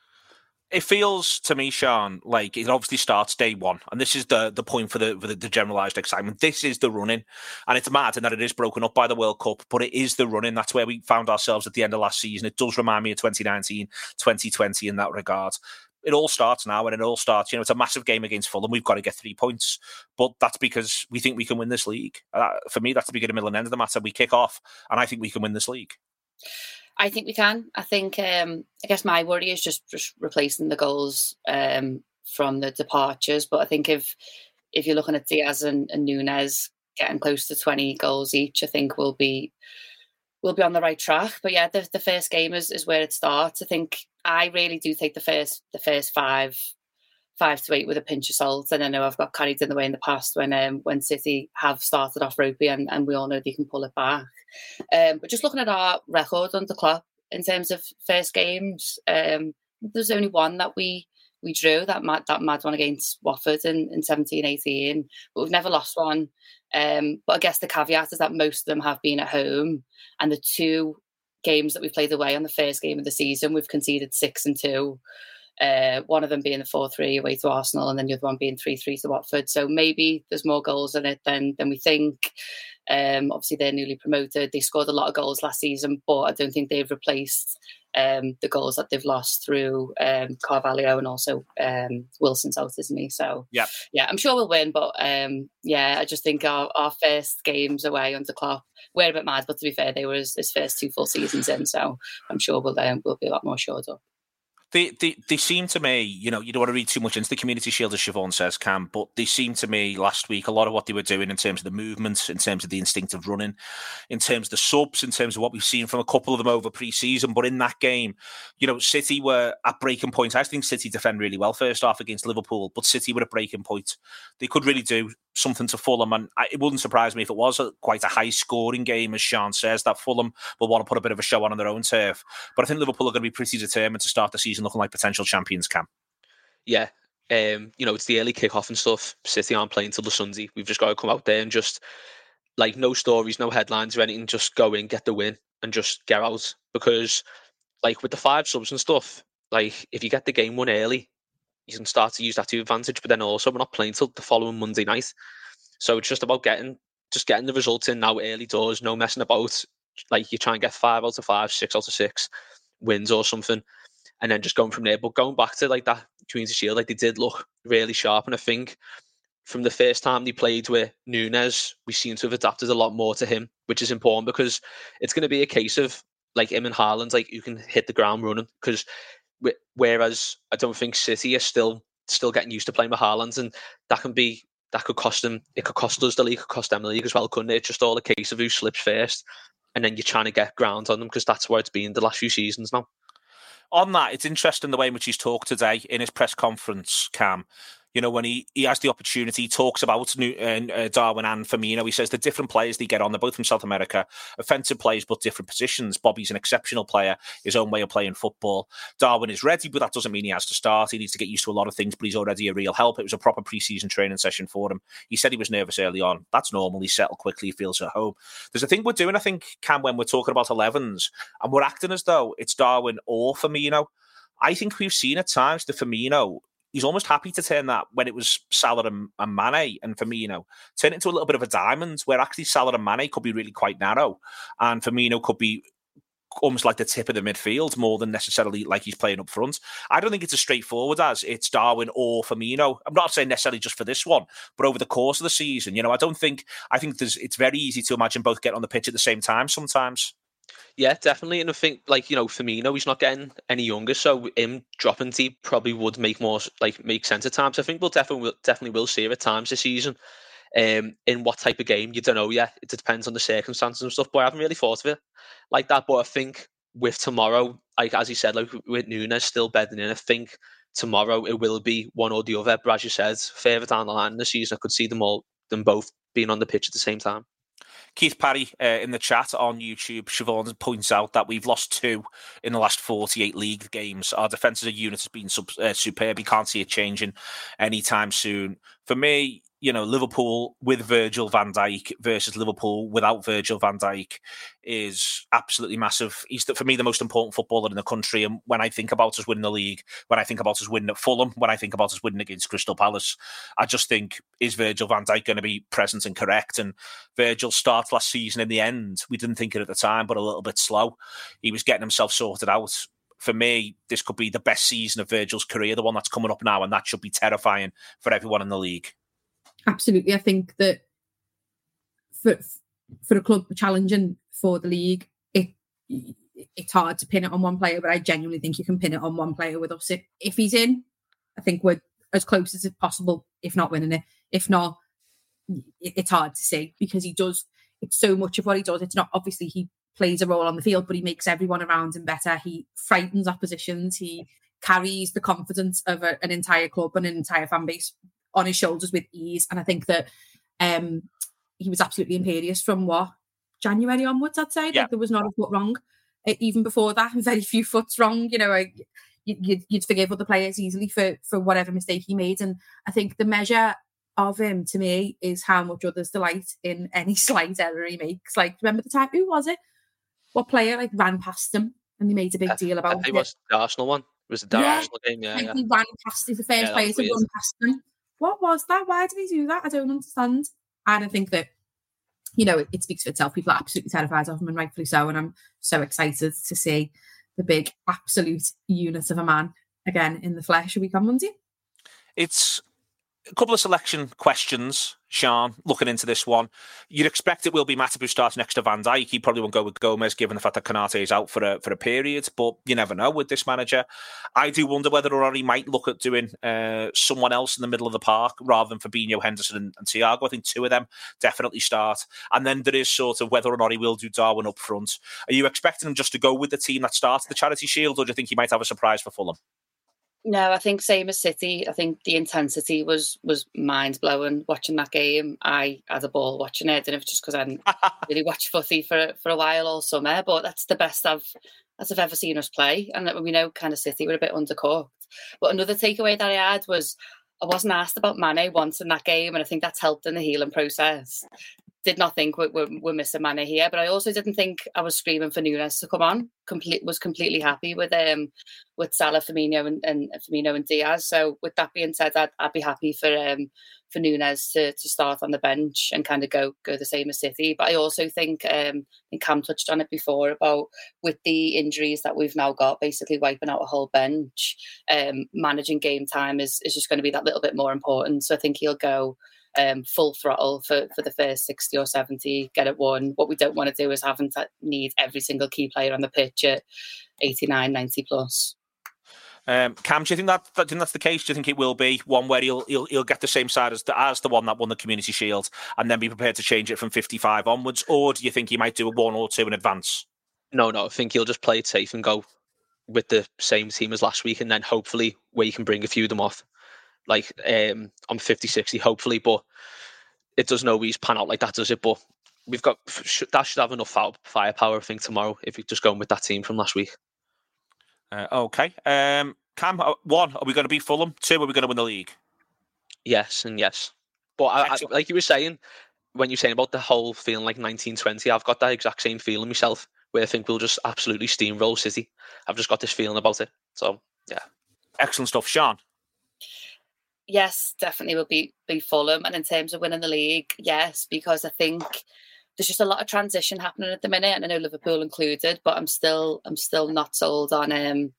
It feels to me, Sean, like it obviously starts day one, and this is the the point for the for the, the generalised excitement. This is the running, and it's mad in that it is broken up by the World Cup, but it is the running. That's where we found ourselves at the end of last season. It does remind me of twenty nineteen, twenty twenty in that regard. it all starts now, and it all starts, you know, it's a massive game against Fulham. We've got to get three points, but that's because we think we can win this league. Uh, for me, that's the beginning, middle, and end of the matter. We kick off, and I think we can win this league.
I think we can. I think, um, I guess my worry is just, just replacing the goals um, from the departures. But I think if if you're looking at Diaz and, and Núñez getting close to twenty goals each, I think we'll be we'll be on the right track. But yeah, the, the first game is, is where it starts. I think I really do take the first the first five five to eight with a pinch of salt. And I know I've got carried in the way in the past when um, when City have started off ropey, and, and we all know they can pull it back. Um, but just looking at our record under Klopp in terms of first games, um, there's only one that we we drew, that mad, that mad one against Watford in, in seventeen eighteen, but we've never lost one. Um, but I guess the caveat is that most of them have been at home, and the two games that we've played away on the first game of the season, we've conceded six and two. Uh, one of them being the four three away to Arsenal, and then the other one being three three to Watford. So maybe there's more goals in it than than we think. Um, obviously, they're newly promoted. They scored a lot of goals last season, but I don't think they've replaced um, the goals that they've lost through um, Carvalho, and also um, Wilson's out, isn't he? So
yeah,
yeah, I'm sure we'll win. But um, yeah, I just think our, our first games away under Klopp, we're a bit mad. But to be fair, they were his, his first two full seasons in, so I'm sure we'll um, we'll be a lot more shored up.
They, they they seem to me, you know, you don't want to read too much into the Community Shield, as Siobhan says, Cam, but they seem to me last week, a lot of what they were doing in terms of the movement, in terms of the instinctive running, in terms of the subs, in terms of what we've seen from a couple of them over pre-season. But in that game, you know, City were at breaking point. I think City defend really well first half against Liverpool, but City were at breaking point. They could really do something to Fulham, and it wouldn't surprise me if it was a, quite a high-scoring game, as Sean says, that Fulham will want to put a bit of a show on on their own turf. But I think Liverpool are going to be pretty determined to start the season looking like potential champions, Cam.
Yeah, um, you know, it's the early kick-off and stuff. City aren't playing till the Sunday. We've just got to come out there and just, like, no stories, no headlines or anything, just go in, get the win, and just get out. Because, like, with the five subs and stuff, like, if you get the game won early, you can start to use that to your advantage. But then also, we're not playing till the following Monday night, so it's just about getting just getting the results in now early doors. No messing about. Like, you try and get five out of five, six out of six wins or something, and then just going from there. But going back to like that Community Shield, like, they did look really sharp, and I think from the first time they played with Núñez, we seem to have adapted a lot more to him, which is important because it's going to be a case of like him and Haaland, like, you can hit the ground running. Because whereas I don't think City are still still getting used to playing with Haaland, and that can be that could cost them. It could cost us the league, it could cost them the league as well, couldn't it? It's just all a case of who slips first, and then you're trying to get ground on them, because that's where it's been the last few seasons now.
On that, it's interesting the way in which he's talked today in his press conference, Cam. You know, when he, he has the opportunity, he talks about New, uh, Darwin and Firmino. He says the different players they get on, they're both from South America, offensive players, but different positions. Bobby's an exceptional player, his own way of playing football. Darwin is ready, but that doesn't mean he has to start. He needs to get used to a lot of things, but he's already a real help. It was a proper pre-season training session for him. He said he was nervous early on. That's normal. He's settled quickly. He feels at home. There's a thing we're doing, I think, Cam, when we're talking about elevens, and we're acting as though it's Darwin or Firmino. I think we've seen at times the Firmino, he's almost happy to turn that when it was Salah and, and Mane and Firmino, turn it into a little bit of a diamond where actually Salah and Mane could be really quite narrow and Firmino could be almost like the tip of the midfield more than necessarily like he's playing up front. I don't think it's as straightforward as it's Darwin or Firmino. I'm not saying necessarily just for this one, but over the course of the season, you know, I don't think, I think there's, it's very easy to imagine both getting on the pitch at the same time sometimes.
Yeah, definitely. And I think, like, you know, Firmino, he's not getting any younger, so him dropping to probably would make more, like, make sense at times. I think we'll definitely, definitely will see it at times this season. Um, in what type of game, you don't know yet. It depends on the circumstances and stuff, but I haven't really thought of it like that. But I think with tomorrow, like, as you said, like with Núñez still bedding in, I think tomorrow it will be one or the other. But as you said, further down the line in the season, I could see them all, them both being on the pitch at the same time.
Keith Parry uh, in the chat on YouTube, Siobhan points out that we've lost two in the last forty-eight league games. Our defence as a unit has been sub, uh, superb. You can't see it changing anytime soon. For me, you know, Liverpool with Virgil van Dijk versus Liverpool without Virgil van Dijk is absolutely massive. He's, for me, the most important footballer in the country. And when I think about us winning the league, when I think about us winning at Fulham, when I think about us winning against Crystal Palace, I just think, is Virgil van Dijk going to be present and correct? And Virgil's start last season, in the end, we didn't think it at the time, but a little bit slow. He was getting himself sorted out. for me, this could be the best season of Virgil's career, the one that's coming up now, and that should be terrifying for everyone in the league.
Absolutely. I think that for for a club challenging for the league, it it's hard to pin it on one player, but I genuinely think you can pin it on one player with us. If, if he's in, I think we're as close as possible, if not winning it. If not, it's hard to say, because he does, it's so much of what he does. It's not, obviously he plays a role on the field, but he makes everyone around him better. He frightens oppositions. He carries the confidence of a, an entire club and an entire fan base on his shoulders with ease. And I think that um, he was absolutely imperious from what, January onwards, I'd say.
Yeah.
Like, there was not a foot wrong. Uh, even before that, very few foots wrong. You know, I, you'd, you'd forgive other players easily for, for whatever mistake he made. And I think the measure of him, to me, is how much others delight in any slight error he makes. Like, remember the time, who was it? What player like ran past him and he made a big deal about
it?
It
was the Arsenal one. It was the
yeah.
Arsenal game, yeah.
Like
yeah.
He ran past, he's the first
yeah,
player to
weird.
run past him. What was that? Why did he do that? I don't understand. And I think that, you know, it, it speaks for itself. People are absolutely terrified of him, and rightfully so. And I'm so excited to see the big absolute unit of a man again in the flesh a week on Monday.
It's a couple of selection questions, Sean, looking into this one. You'd expect it will be Matip who starts next to Van Dijk. He probably won't go with Gomez, given the fact that Konate is out for a for a period, but you never know with this manager. I do wonder whether or not he might look at doing uh, someone else in the middle of the park rather than Fabinho, Henderson and, and Thiago. I think two of them definitely start. And then there is sort of whether or not he will do Darwin up front. Are you expecting him just to go with the team that started the Charity Shield, or do you think he might have a surprise for Fulham?
No, I think same as City. I think the intensity was was mind-blowing watching that game. I had a ball watching it. I don't know if it's just because I hadn't really watched footy for for a while all summer, but that's the best I've as I've ever seen us play. And we know kind of City were a bit undercooked. But another takeaway that I had was I wasn't asked about Mane once in that game, and I think that's helped in the healing process. Did not think we're, we're, we're missing Mane here, but I also didn't think I was screaming for Nunes to come on. Complete was completely happy with um with Salah, Firmino, and, and Firmino and Diaz. So with that being said, I'd, I'd be happy for um for Nunes to to start on the bench and kind of go go the same as City. But I also think um and Cam touched on it before about with the injuries that we've now got, basically wiping out a whole bench. Um, managing game time is is just going to be that little bit more important. So I think he'll go Um, full throttle for, for the first sixty or seventy, get it won. What we don't want to do is having to need every single key player on the pitch at eighty-nine, ninety plus.
Um, Cam, do you think that, that do you think that's the case? Do you think it will be one where he'll he'll, he'll get the same side as the, as the one that won the Community Shield and then be prepared to change it from fifty-five onwards? Or do you think he might do a one or two in advance?
No, no, I think he'll just play it safe and go with the same team as last week, and then hopefully where you can bring a few of them off. Like um, on fifty sixty, hopefully, but it doesn't always pan out like that, does it? But we've got that should have enough firepower, I think, tomorrow if you're just going with that team from last week.
Uh, okay, um, Cam, one, are we going to beat Fulham? Two, are we going to win the league?
Yes, and yes. But I, I, like you were saying, when you're saying about the whole feeling like nineteen twenty, I've got that exact same feeling myself, where I think we'll just absolutely steamroll City. I've just got this feeling about it. So yeah,
excellent stuff, Sean.
Yes, definitely will be be Fulham. And in terms of winning the league, yes, because I think there's just a lot of transition happening at the minute, and I know Liverpool included, but I'm still I'm still not sold on um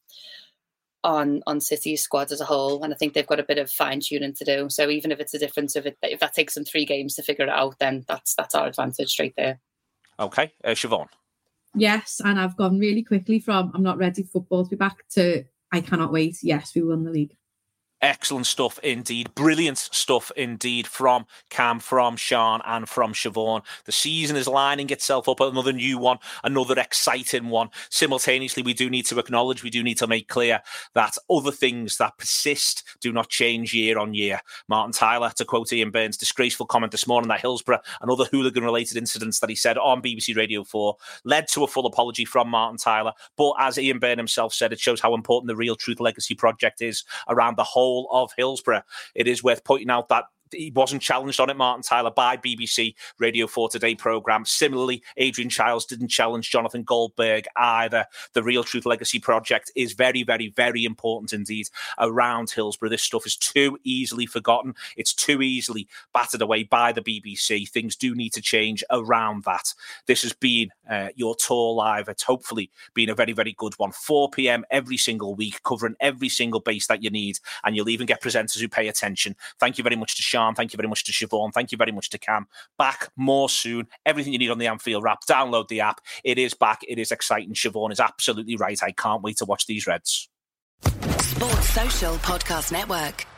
on on City's squad as a whole, and I think they've got a bit of fine tuning to do. So even if it's a difference of it, if that takes them three games to figure it out, then that's that's our advantage straight there.
Okay, uh, Siobhan.
Yes, and I've gone really quickly from I'm not ready for football to be back to I cannot wait. Yes, we won the league.
Excellent stuff indeed. Brilliant stuff indeed from Cam, from Sean and from Siobhan. The season is lining itself up. Another new one, another exciting one. Simultaneously, we do need to acknowledge, we do need to make clear that other things that persist do not change year on year. Martin Tyler, to quote Ian Burns' disgraceful comment this morning that Hillsborough and other hooligan-related incidents that he said on B B C Radio four led to a full apology from Martin Tyler. But as Ian Burns himself said, it shows how important the Real Truth Legacy project is around the whole of Hillsborough. It is worth pointing out that he wasn't challenged on it, Martin Tyler, by B B C Radio four Today programme. Similarly, Adrian Chiles didn't challenge Jonathan Goldberg either. The Real Truth Legacy project is very, very, very important indeed around Hillsborough. This stuff is too easily forgotten. It's too easily battered away by the B B C. Things do need to change around that. This has been uh, your tour live. It's hopefully been a very, very good one. four p.m. every single week, covering every single base that you need, and you'll even get presenters who pay attention. Thank you very much to Sean. Thank you very much to Siobhan. Thank you very much to Cam. Back more soon. Everything you need on the Anfield Wrap. Download the app. It is back. It is exciting. Siobhan is absolutely right. I can't wait to watch these Reds.
Sports Social Podcast Network.